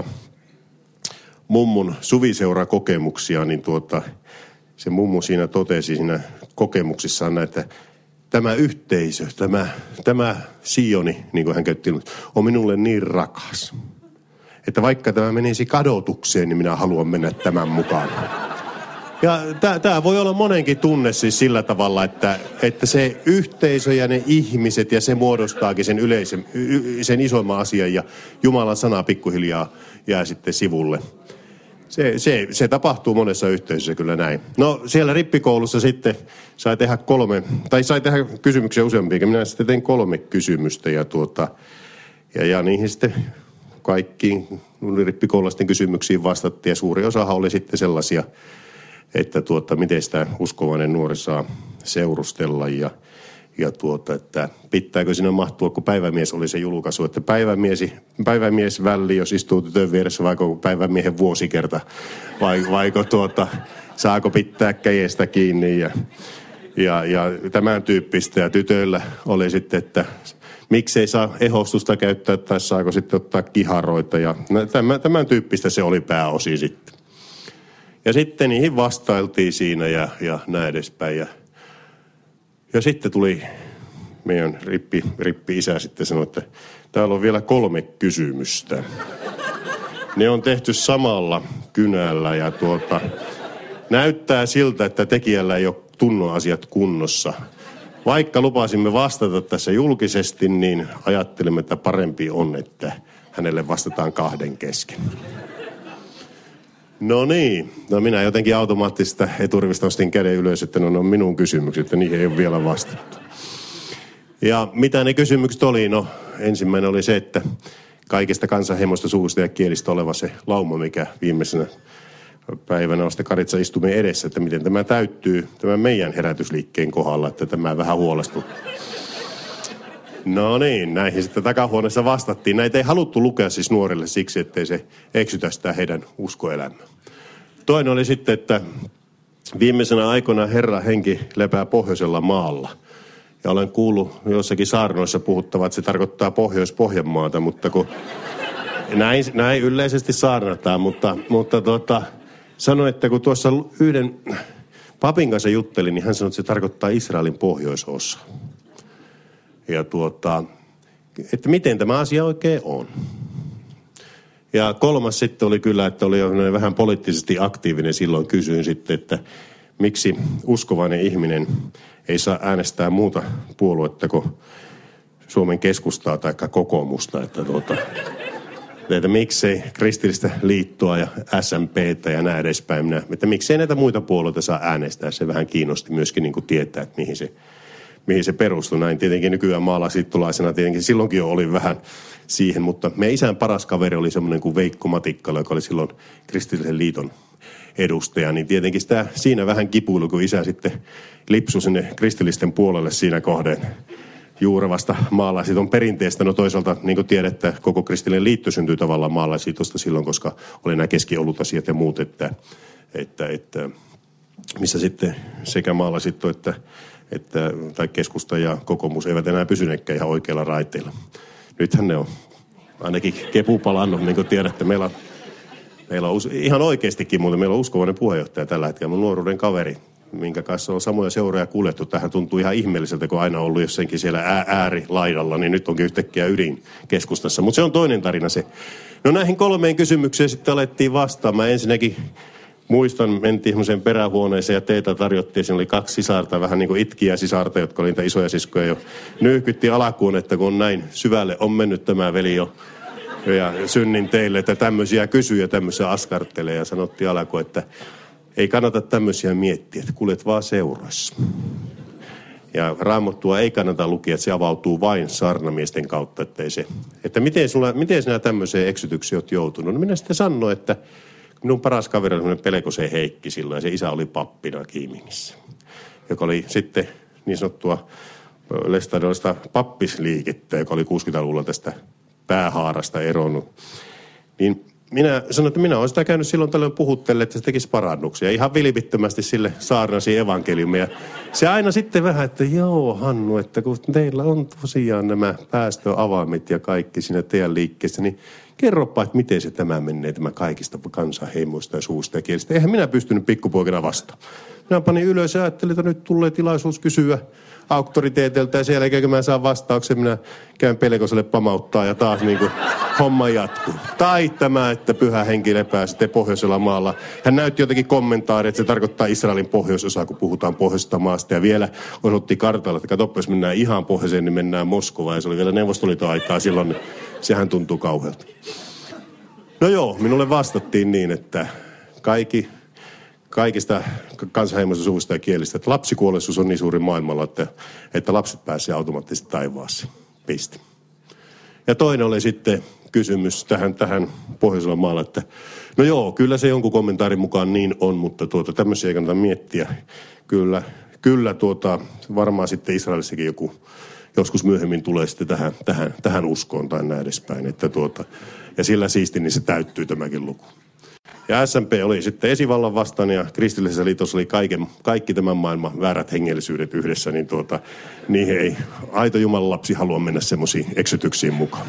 mummun suviseurakokemuksia, niin tuota, se mummu siinä totesi siinä kokemuksissaan, että tämä yhteisö, tämä, tämä Sioni, niin kuin hän käytti, on minulle niin rakas. Että vaikka tämä menisi kadotukseen, niin minä haluan mennä tämän mukaan. Ja tämä voi olla monenkin tunne siis sillä tavalla, että, että se yhteisö ja ne ihmiset ja se muodostaakin sen yleisen, sen isoimman asian ja Jumalan sana pikkuhiljaa jää sitten sivulle. Se, se, se tapahtuu monessa yhteisössä kyllä näin. No siellä rippikoulussa sitten sai tehdä kolme, tai sai tehdä kysymyksiä useampiakin. Minä sitten tein kolme kysymystä ja, tuota, ja, ja niihin sitten kaikkiin rippikoululaisten kysymyksiin vastattiin. Ja suuri osahan oli sitten sellaisia, että tuota, miten sitä uskovainen nuori saa seurustella ja, ja tuota, että pitääkö siinä mahtua, kun päivämies oli se julkaisu, että päivämies, päivämies välli, jos istuu tytön vieressä, vaiko päivämiehen vuosikerta, vai, vaiko tuota, saako pitää käjestä kiinni ja, ja, ja tämän tyyppistä. Ja tytöillä oli sitten, että miksei saa ehostusta käyttää tai saako sitten ottaa kiharoita ja tämän, tämän tyyppistä se oli pääosin sitten. Ja sitten niihin vastailtiin siinä ja, ja näin edespäin. Ja, ja sitten tuli meidän rippi, rippi-isä sitten sanoi, että täällä on vielä kolme kysymystä. Ne on tehty samalla kynällä ja tuota, näyttää siltä, että tekijällä ei ole tunnon asiat kunnossa. Vaikka lupasimme vastata tässä julkisesti, niin ajattelemme, että parempi on, että hänelle vastataan kahden kesken. No niin, no minä jotenkin automaattista eturivistä ostin käden ylös, että no, no minun kysymykset, että niihin ei ole vielä vastattu. Ja mitä ne kysymykset oli? No ensimmäinen oli se, että kaikista kansanheimosta, suvusta ja kielistä oleva se lauma, mikä viimeisenä päivänä on sitten Karitsa istumien edessä, että miten tämä täyttyy tämän meidän herätysliikkeen kohdalla, että tämä vähän huolestuttaa. No niin, näihin sitten takahuoneessa vastattiin. Näitä ei haluttu lukea siis nuorille siksi, ettei se eksytä sitä heidän uskoelämää. Toinen oli sitten, että viimeisenä aikoina Herra henki lepää pohjoisella maalla. Ja olen kuullut jossakin saarnoissa puhuttavat, että se tarkoittaa Pohjois-Pohjanmaata, mutta kun näin, näin yleisesti saarnataan, mutta, mutta tota, sanoin, että kun tuossa yhden papin kanssa juttelin, niin hän sanoi, että se tarkoittaa Israelin pohjoisosa. Ja tuota, että miten tämä asia oikein on. Ja kolmas sitten oli kyllä, että oli vähän poliittisesti aktiivinen silloin. Kysyin sitten, että miksi uskovainen ihminen ei saa äänestää muuta puoluetta kuin Suomen Keskustaa tai kokoomusta. Että, tuota, että miksei kristillistä liittoa ja S M P:tä ja näin edespäin. Että miksei näitä muita puolueita saa äänestää. Se vähän kiinnosti myöskin niin kuin tietää, että mihin se mihin se perustui. Näin tietenkin nykyään maalaisliittolaisena tietenkin silloinkin jo oli vähän siihen, mutta meidän isän paras kaveri oli semmoinen kuin Veikko Matikkala, joka oli silloin Kristillisen liiton edustaja, niin tietenkin sitä siinä vähän kipuilu, kun isä sitten lipsui sinne kristillisten puolelle siinä kohden juurevasta maalaisliiton perinteestä. No toisaalta, niin kuin tiedätte, koko kristillinen liitto syntyi tavallaan maalaisliitosta silloin, koska oli nämä keskiolutasiat ja muut, että, että, että missä sitten sekä maalaisliitto että, että, tai keskusta ja kokoomus eivät enää pysyneekään ihan oikeilla raiteilla. Nythän ne on ainakin kepu palannut, niin kuin tiedätte. Meillä on, meillä on ihan oikeastikin, mutta meillä on uskovainen puheenjohtaja tällä hetkellä. Mun nuoruuden kaveri, minkä kanssa on samoja seuroja kuljettu. Tähän tuntuu ihan ihmeelliseltä, kun aina on ollut jossakin siellä äärilaidalla, niin nyt onkin yhtäkkiä ydin keskustassa. Mutta se on toinen tarina se. No näihin kolmeen kysymykseen sitten alettiin vastaamaan. Ensinnäkin muistan, mentiin semmoiseen perähuoneeseen ja teitä tarjottiin. Siinä oli kaksi sisarta, vähän niin kuin itkiä sisarta, jotka oli niitä isoja siskoja jo. Nyyhkytti alakuun, että kun näin syvälle on mennyt tämä veli jo. Ja synnin teille, että tämmöisiä kysyy ja tämmöisiä askartelee. Ja sanottiin alakuun, että ei kannata tämmöisiä miettiä, että kuljet vaan seurassa. Ja Raamattua ei kannata lukea, että se avautuu vain saarnamiesten kautta, ettei se. Että miten, sulla, miten sinä tämmöiseen eksytyksiin olet joutunut? No minä sitten sanoin, että minun paras kaveri oli semmoinen Pelkosen Heikki silloin, ja se isä oli pappina Kiimingissä, joka oli sitten niin sanottua lestadiolaista pappisliikettä, joka oli kuusikymmentäluvulla tästä päähaarasta eronnut. Niin minä sanoin, että minä olen sitä käynyt silloin tällöin puhuttelle, että se tekisi parannuksia. Ihan vilpittömästi sille saarnasi evankeliumia. Se aina sitten vähän, että joo Hannu, että kun teillä on tosiaan nämä päästöavaimet ja kaikki siinä teidän liikkeessä, niin kerropa, että miten se tämä menee, tämä kaikista kansanheimoista ja suusta ja kielistä. Eihän minä pystynyt pikkupoikana vastaan. Minä panin ylös ja ajattelin, että nyt tulee tilaisuus kysyä auktoriteetilta ja sen jälkeen, kun mä saan vastauksen, minä käyn Pelkoselle pamauttaa ja taas niin kuin homma jatkuu. Tai tämä, että pyhä henki lepää sitten pohjoisella maalla. Hän näytti jotenkin kommentaari, että se tarkoittaa Israelin pohjoisosaa, kun puhutaan pohjoisesta maasta. Ja vielä osoitti kartalla, että katsoppa, jos mennään ihan pohjoiseen, niin mennään Moskovaan. Ja se oli vielä Neuvostoliiton aikaa silloin, niin sehän tuntuu kauhealta. No joo, minulle vastattiin niin, että kaikki... kaikista kansanheimoista suvusta ja kielistä, että lapsikuolleisuus on niin suuri maailmalla, että, että lapset pääsee automaattisesti taivaaseen. Piste. Ja toinen oli sitten kysymys tähän, tähän pohjoisella maalla, että no joo, kyllä se jonkun kommentaarin mukaan niin on, mutta tuota, tämmöisiä ei kannata miettiä. Kyllä, kyllä tuota, varmaan sitten Israelissakin joku joskus myöhemmin tulee sitten tähän, tähän, tähän uskoon tai näin edespäin. Että tuota, ja sillä siisti niin se täyttyy tämäkin luku. Ja S M P oli sitten esivallan vastaan ja kristillisessä liitossa oli kaiken, kaikki tämän maailman väärät hengellisyydet yhdessä, niin tuota, niihin ei aito Jumalan lapsi halua mennä semmoisiin eksytyksiin mukaan.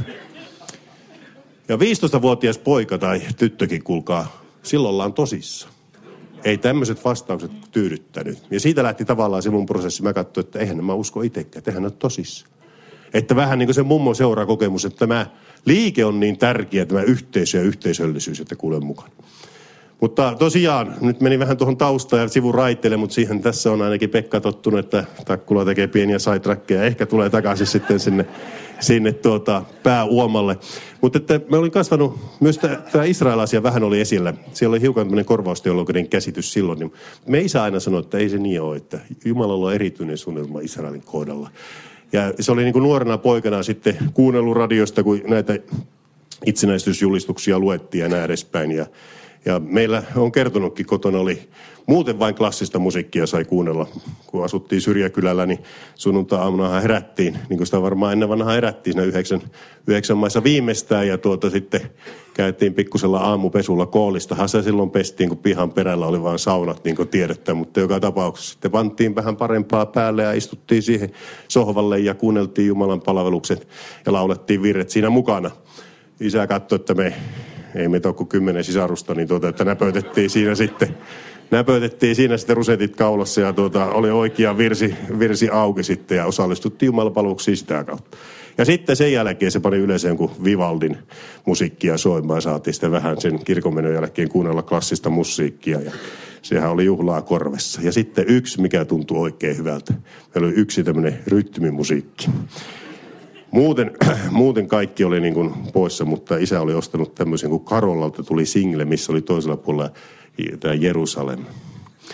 Ja viisitoistavuotias poika tai tyttökin, kuulkaa, silloin ollaan tosissa. Ei tämmöiset vastaukset tyydyttänyt. Ja siitä lähti tavallaan se mun prosessi. Mä katsoin, että eihän mä usko itsekään, että eihän ne ole tosissa. Että vähän niin kuin se mummon seuraa kokemus, että tämä liike on niin tärkeä, tämä yhteisö ja yhteisöllisyys, että kuulen mukaan. Mutta tosiaan, nyt meni vähän tuohon taustaan ja sivun raiteille, mutta siihen tässä on ainakin Pekka tottunut, että Takkula tekee pieniä sidetrackeja. Ehkä tulee takaisin sitten sinne, sinne tuota, pääuomalle. Mutta että mä olin kasvanut, myös tämä Israel-asia vähän oli esillä. Siellä oli hiukan tämmöinen korvausteologinen käsitys silloin. Niin me isä aina sanoi, että ei se niin ole, että Jumalalla on erityinen suunnitelma Israelin kohdalla. Ja se oli niin kuin nuorena poikana sitten kuunnellut radiosta, kun näitä itsenäisyysjulistuksia luettiin ja näin edespäin. Ja, ja meillä on kertonutkin, kotona oli muuten vain klassista musiikkia sai kuunnella. Kun asuttiin Syrjäkylällä, niin sunnuntai-aamunahan herättiin, niin kuin sitä varmaan ennen vanhaa herättiin siinä yhdeksän, yhdeksän maissa viimeistään. Ja tuota sitten käytiin pikkusella aamupesulla koolistahan se silloin pestiin, kun pihan perällä oli vain saunat, niin kuin tiedettä. Mutta joka tapauksessa sitten pantiin vähän parempaa päälle ja istuttiin siihen sohvalle ja kuunneltiin Jumalan palvelukset ja laulettiin virret siinä mukana. Isä katsoi, että me ei meitä ole kuin kymmenen sisarusta, niin tuota, että näpöytettiin siinä sitten, näpöytettiin siinä sitten rusetit kaulassa ja tuota, oli oikea virsi, virsi auki sitten ja osallistuttiin Jumalan palveluksiin sitä kautta. Ja sitten sen jälkeen se pani yleensä kuin Vivaldin musiikkia soimaan. Saatiin sitten vähän sen kirkonmenon jälkeen kuunnella klassista musiikkia ja sehän oli juhlaa korvessa. Ja sitten yksi, mikä tuntui oikein hyvältä. Meillä oli yksi tämmöinen rytmimusiikki. Muuten, muuten kaikki oli niin kuin poissa, mutta isä oli ostanut tämmöisen kuin Karollalta tuli single, missä oli toisella puolella tämä Jerusalem.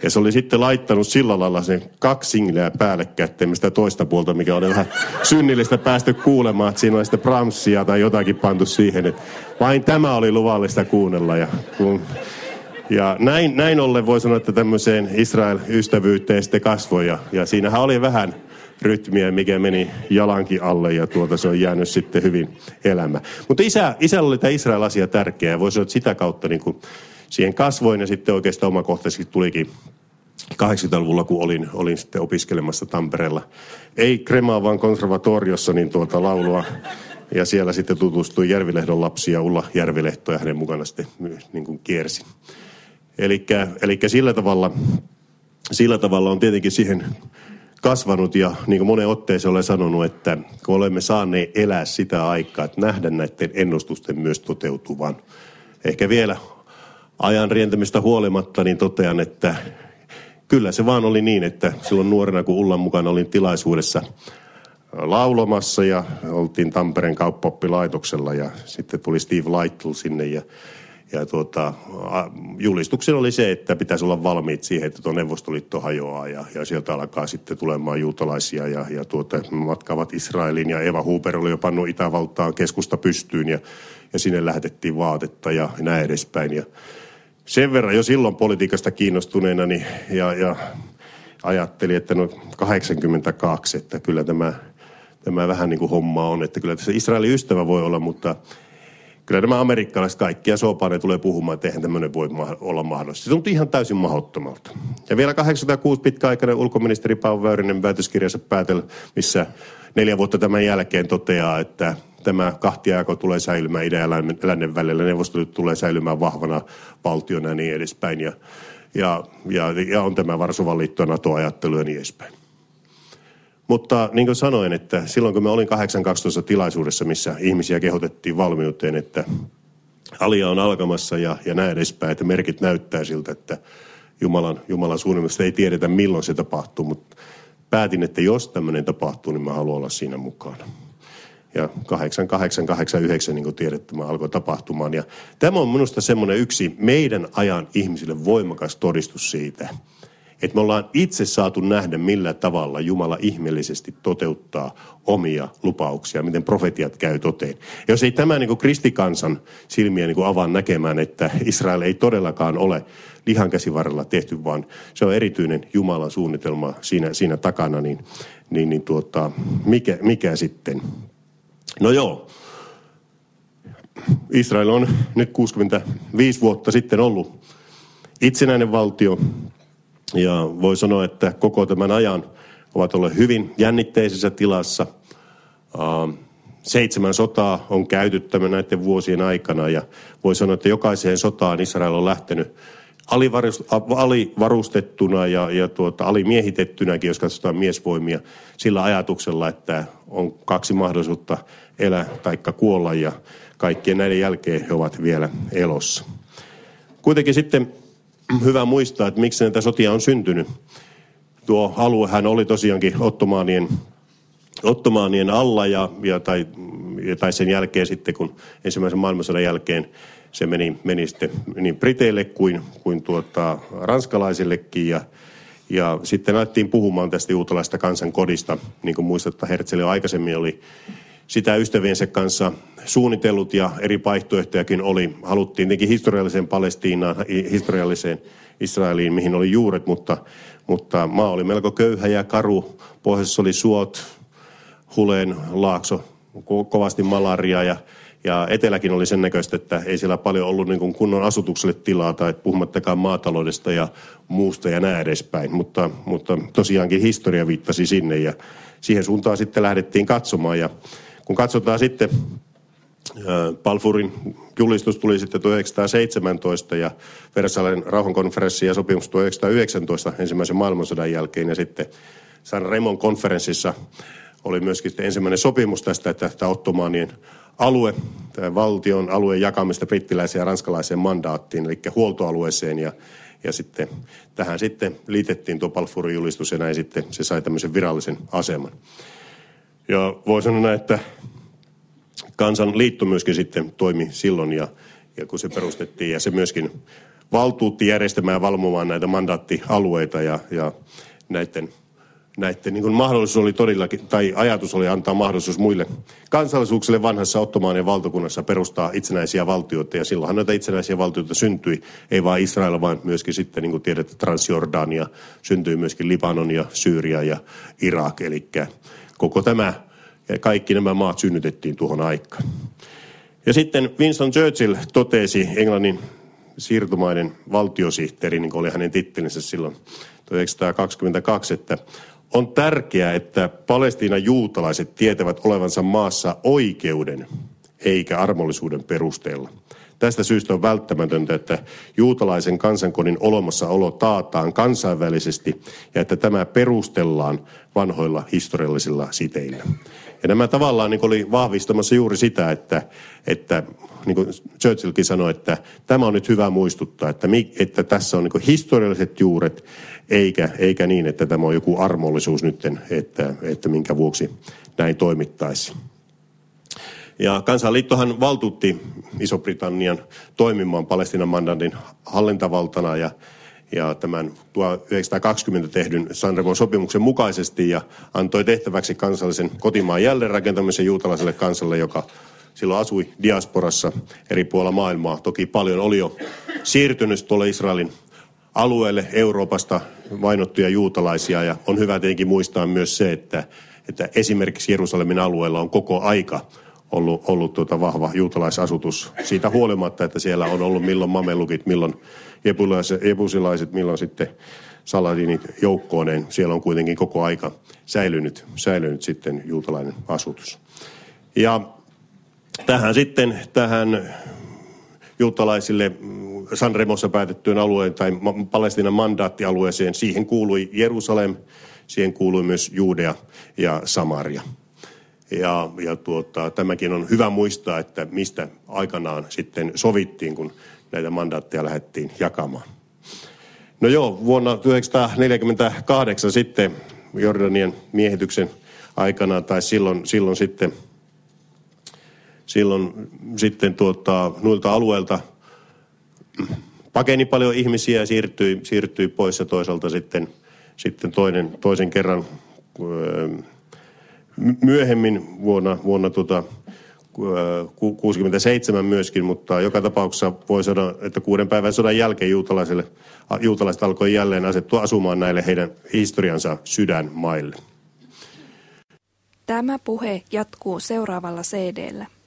Ja se oli sitten laittanut sillä lailla sen kaksi singleä päällekkäin, ettei sitä toista puolta, mikä oli vähän synnillistä päästy kuulemaan, että siinä oli sitten Brahmsia tai jotakin pantu siihen. Että vain tämä oli luvallista kuunnella. Ja, kun, ja näin, näin ollen voi sanoa, että tämmöiseen Israel-ystävyyteen sitten kasvoi. Ja, ja siinähän oli vähän rytmiä, mikä meni jalankin alle ja tuota se on jäänyt sitten hyvin elämään. Mutta isä, isällä oli tämä Israel-asia tärkeä ja voi sanoa, että sitä kautta niin kuin siihen kasvoin ja sitten oikeastaan omakohtaisesti tulikin kahdeksankymmentäluvulla, kun olin, olin sitten opiskelemassa Tampereella. Ei Kremaa, vaan konservatoriossa niin tuota laulua. Ja siellä sitten tutustui Järvilehdon lapsia, Ulla Järvilehto ja hänen mukana sitten niin kuin kiersin. Elikkä, elikkä sillä tavalla, sillä tavalla on tietenkin siihen kasvanut ja niin kuin monen otteeseen olen sanonut, että kun olemme saaneet elää sitä aikaa, että nähdä näiden ennustusten myös toteutuvan. Ehkä vielä ajan rientämistä huolimatta, niin totean, että kyllä se vaan oli niin, että silloin nuorena, kun Ullan mukana olin tilaisuudessa laulamassa ja oltiin Tampereen kauppaoppilaitoksella ja sitten tuli Steve Lytle sinne ja, ja tuota, julistuksen oli se, että pitäisi olla valmiit siihen, että tuo Neuvostoliitto hajoaa ja, ja sieltä alkaa sitten tulemaan juutalaisia ja, ja tuota, matkaavat Israeliin ja Eva Huber oli jo pannut Itävaltaan keskusta pystyyn ja, ja sinne lähetettiin vaatetta ja näin edespäin ja sen verran jo silloin politiikasta kiinnostuneena niin, ja, ja ajattelin, että no kahdeksankymmentäkaksi, että kyllä tämä, tämä vähän niin kuin homma on, että kyllä tässä Israelin ystävä voi olla, mutta kyllä nämä amerikkalaiset kaikkia soopaa ne tulee puhumaan, että eihän tämmöinen voi ma- olla mahdollista. Se tuntui ihan täysin mahdottomalta. Ja vielä kahdeksankymmentäkuusi pitkäaikainen ulkoministeri Paavo Väyrynen päätöskirjansa päätel, missä neljä vuotta tämän jälkeen toteaa, että tämä kahtiajako tulee säilymään idän ja lännen välillä. Neuvostoliitto tulee säilymään vahvana valtiona ja niin edespäin. Ja, ja, ja, ja on tämä Varsovan liitto, NATO-ajattelu ja niin edespäin. Mutta niin kuin sanoin, että silloin kun mä olin kahdeksankymmentäkaksi tilaisuudessa, missä ihmisiä kehotettiin valmiuteen, että alia on alkamassa ja, ja näin edespäin, että merkit näyttää siltä, että Jumalan, Jumalan suunnitelmasta ei tiedetä milloin se tapahtuu, mutta päätin, että jos tämmöinen tapahtuu, niin mä haluan olla siinä mukana. Ja kahdeksankymmentäkahdeksan kahdeksankymmentäyhdeksän, niin kuin tiedetty, mä alkoi tapahtumaan. Ja tämä on minusta semmoinen yksi meidän ajan ihmisille voimakas todistus siitä, että me ollaan itse saatu nähdä, millä tavalla Jumala ihmeellisesti toteuttaa omia lupauksia, miten profetiat käy toteen. Ja jos ei tämä niin kuin kristikansan silmiä niin kuin avaa näkemään, että Israel ei todellakaan ole lihan käsivarrella tehty, vaan se on erityinen Jumalan suunnitelma siinä, siinä takana, niin, niin, niin tuota, mikä, mikä sitten? No joo, Israel on nyt kuusikymmentäviisi vuotta sitten ollut itsenäinen valtio. Ja voi sanoa, että koko tämän ajan ovat olleet hyvin jännitteisessä tilassa. Seitsemän sotaa on käyty tämän näiden vuosien aikana ja voi sanoa, että jokaiseen sotaan Israel on lähtenyt alivarustettuna ja, ja tuota, alimiehitettynakin, jos katsotaan miesvoimia, sillä ajatuksella, että on kaksi mahdollisuutta elää taikka kuolla ja kaikkien näiden jälkeen he ovat vielä elossa. Kuitenkin sitten hyvä muistaa, että miksi näitä sotia on syntynyt. Tuo aluehan oli tosiaankin ottomaanien, ottomaanien alla ja, ja, tai, ja tai sen jälkeen sitten, kun ensimmäisen maailmansodan jälkeen se meni, meni sitten niin Briteille kuin, kuin tuota, ranskalaisillekin ja, ja sitten alettiin puhumaan tästä juutalaista kansankodista, niin kuin muistatte, Herzl aikaisemmin oli sitä ystäviensä kanssa suunnitellut ja eri vaihtoehtojakin oli. Haluttiin tietenkin historialliseen Palestiinaan, historialliseen Israeliin, mihin oli juuret, mutta, mutta maa oli melko köyhä ja karu. Pohjoisessa oli suot, huleen laakso, ko- kovasti malaria ja, ja eteläkin oli sen näköistä, että ei siellä paljon ollut niin kuin kunnon asutukselle tilaa tai puhumattakaan maataloudesta ja muusta ja näin edespäin. Mutta, mutta tosiaankin historia viittasi sinne ja siihen suuntaan sitten lähdettiin katsomaan ja kun katsotaan sitten, Balfourin julistus tuli sitten tuhatyhdeksänsataaseitsemäntoista ja Versailles rauhankonferenssi ja sopimus tuhatyhdeksänsataayhdeksäntoista ensimmäisen maailmansodan jälkeen. Ja sitten San Remon konferenssissa oli myöskin sitten ensimmäinen sopimus tästä, että tämä ottomaanien alue, tämä valtion alueen jakamista brittiläiseen ja ranskalaiseen mandaattiin, eli huoltoalueeseen ja Ja sitten tähän sitten liitettiin tuo Balfourin julistus ja näin sitten se sai tämmöisen virallisen aseman. Ja voi sanoa, että kansanliitto myöskin sitten toimi silloin ja, ja kun se perustettiin ja se myöskin valtuutti järjestämään ja valvomaan näitä mandaattialueita ja, ja näiden, näiden niin kuin mahdollisuus oli todellakin, tai ajatus oli antaa mahdollisuus muille kansallisuuksille vanhassa Ottomaanien valtakunnassa perustaa itsenäisiä valtioita ja silloinhan näitä itsenäisiä valtioita syntyi, ei vain Israel, vaan myöskin sitten niin kuin tiedätte Transjordania, syntyi myöskin Libanon ja Syyria ja Irak, eli koko tämä ja kaikki nämä maat synnytettiin tuohon aikaan. Ja sitten Winston Churchill totesi, Englannin siirtomaiden valtiosihteeri, niin kuin oli hänen tittelinsä silloin tuhatyhdeksänsataakaksikymmentäkaksi, että on tärkeää, että Palestiinan juutalaiset tietävät olevansa maassa oikeuden eikä armollisuuden perusteella. Tästä syystä on välttämätöntä, että juutalaisen kansankodin olemassaolo taataan kansainvälisesti ja että tämä perustellaan vanhoilla historiallisilla siteillä. Ja nämä tavallaan niin oli vahvistamassa juuri sitä, että, että niin kuin Churchillkin sanoi, että tämä on nyt hyvä muistuttaa, että, että tässä on niin historialliset juuret, eikä, eikä niin, että tämä on joku armollisuus nyt, että, että minkä vuoksi näin toimittaisiin. Ja Kansanliittohan valtuutti Iso-Britannian toimimaan Palestiinan mandaatin hallintavaltana ja, ja tämän tuhatyhdeksänsataakaksikymmentä tehdyn San Remon sopimuksen mukaisesti ja antoi tehtäväksi kansallisen kotimaan jälleenrakentamisen juutalaiselle kansalle, joka silloin asui diasporassa eri puolilla maailmaa. Toki paljon oli jo siirtynyt tuolle Israelin alueelle Euroopasta vainottuja juutalaisia ja on hyvä tietenkin muistaa myös se, että, että esimerkiksi Jerusalemin alueella on koko aika ollut, ollut tuota vahva juutalaisasutus siitä huolimatta, että siellä on ollut milloin mamelukit, milloin jebusilaiset, milloin sitten Saladinit joukkooneen. Siellä on kuitenkin koko aika säilynyt, säilynyt sitten juutalainen asutus. Ja tähän sitten, tähän juutalaisille San Remossa päätettyyn alueen tai Palestiinan mandaattialueeseen, siihen kuului Jerusalem, siihen kuului myös Judea ja Samaria. Ja, ja tuota, tämäkin on hyvä muistaa, että mistä aikanaan sitten sovittiin, kun näitä mandaatteja lähdettiin jakamaan. No joo, vuonna tuhatyhdeksänsataaneljäkymmentäkahdeksan sitten Jordanian miehityksen aikana, tai silloin, silloin sitten, silloin sitten tuota, noilta alueilta pakeni paljon ihmisiä ja siirtyi, siirtyi pois ja toisaalta sitten, sitten toinen, toisen kerran myöhemmin vuonna, vuonna tuota, kuusikymmentäseitsemän myöskin, mutta joka tapauksessa voi sanoa, että kuuden päivän sodan jälkeen juutalaisille, juutalaiset alkoi jälleen asettua asumaan näille heidän historiansa sydänmaille. Tämä puhe jatkuu seuraavalla C D:llä.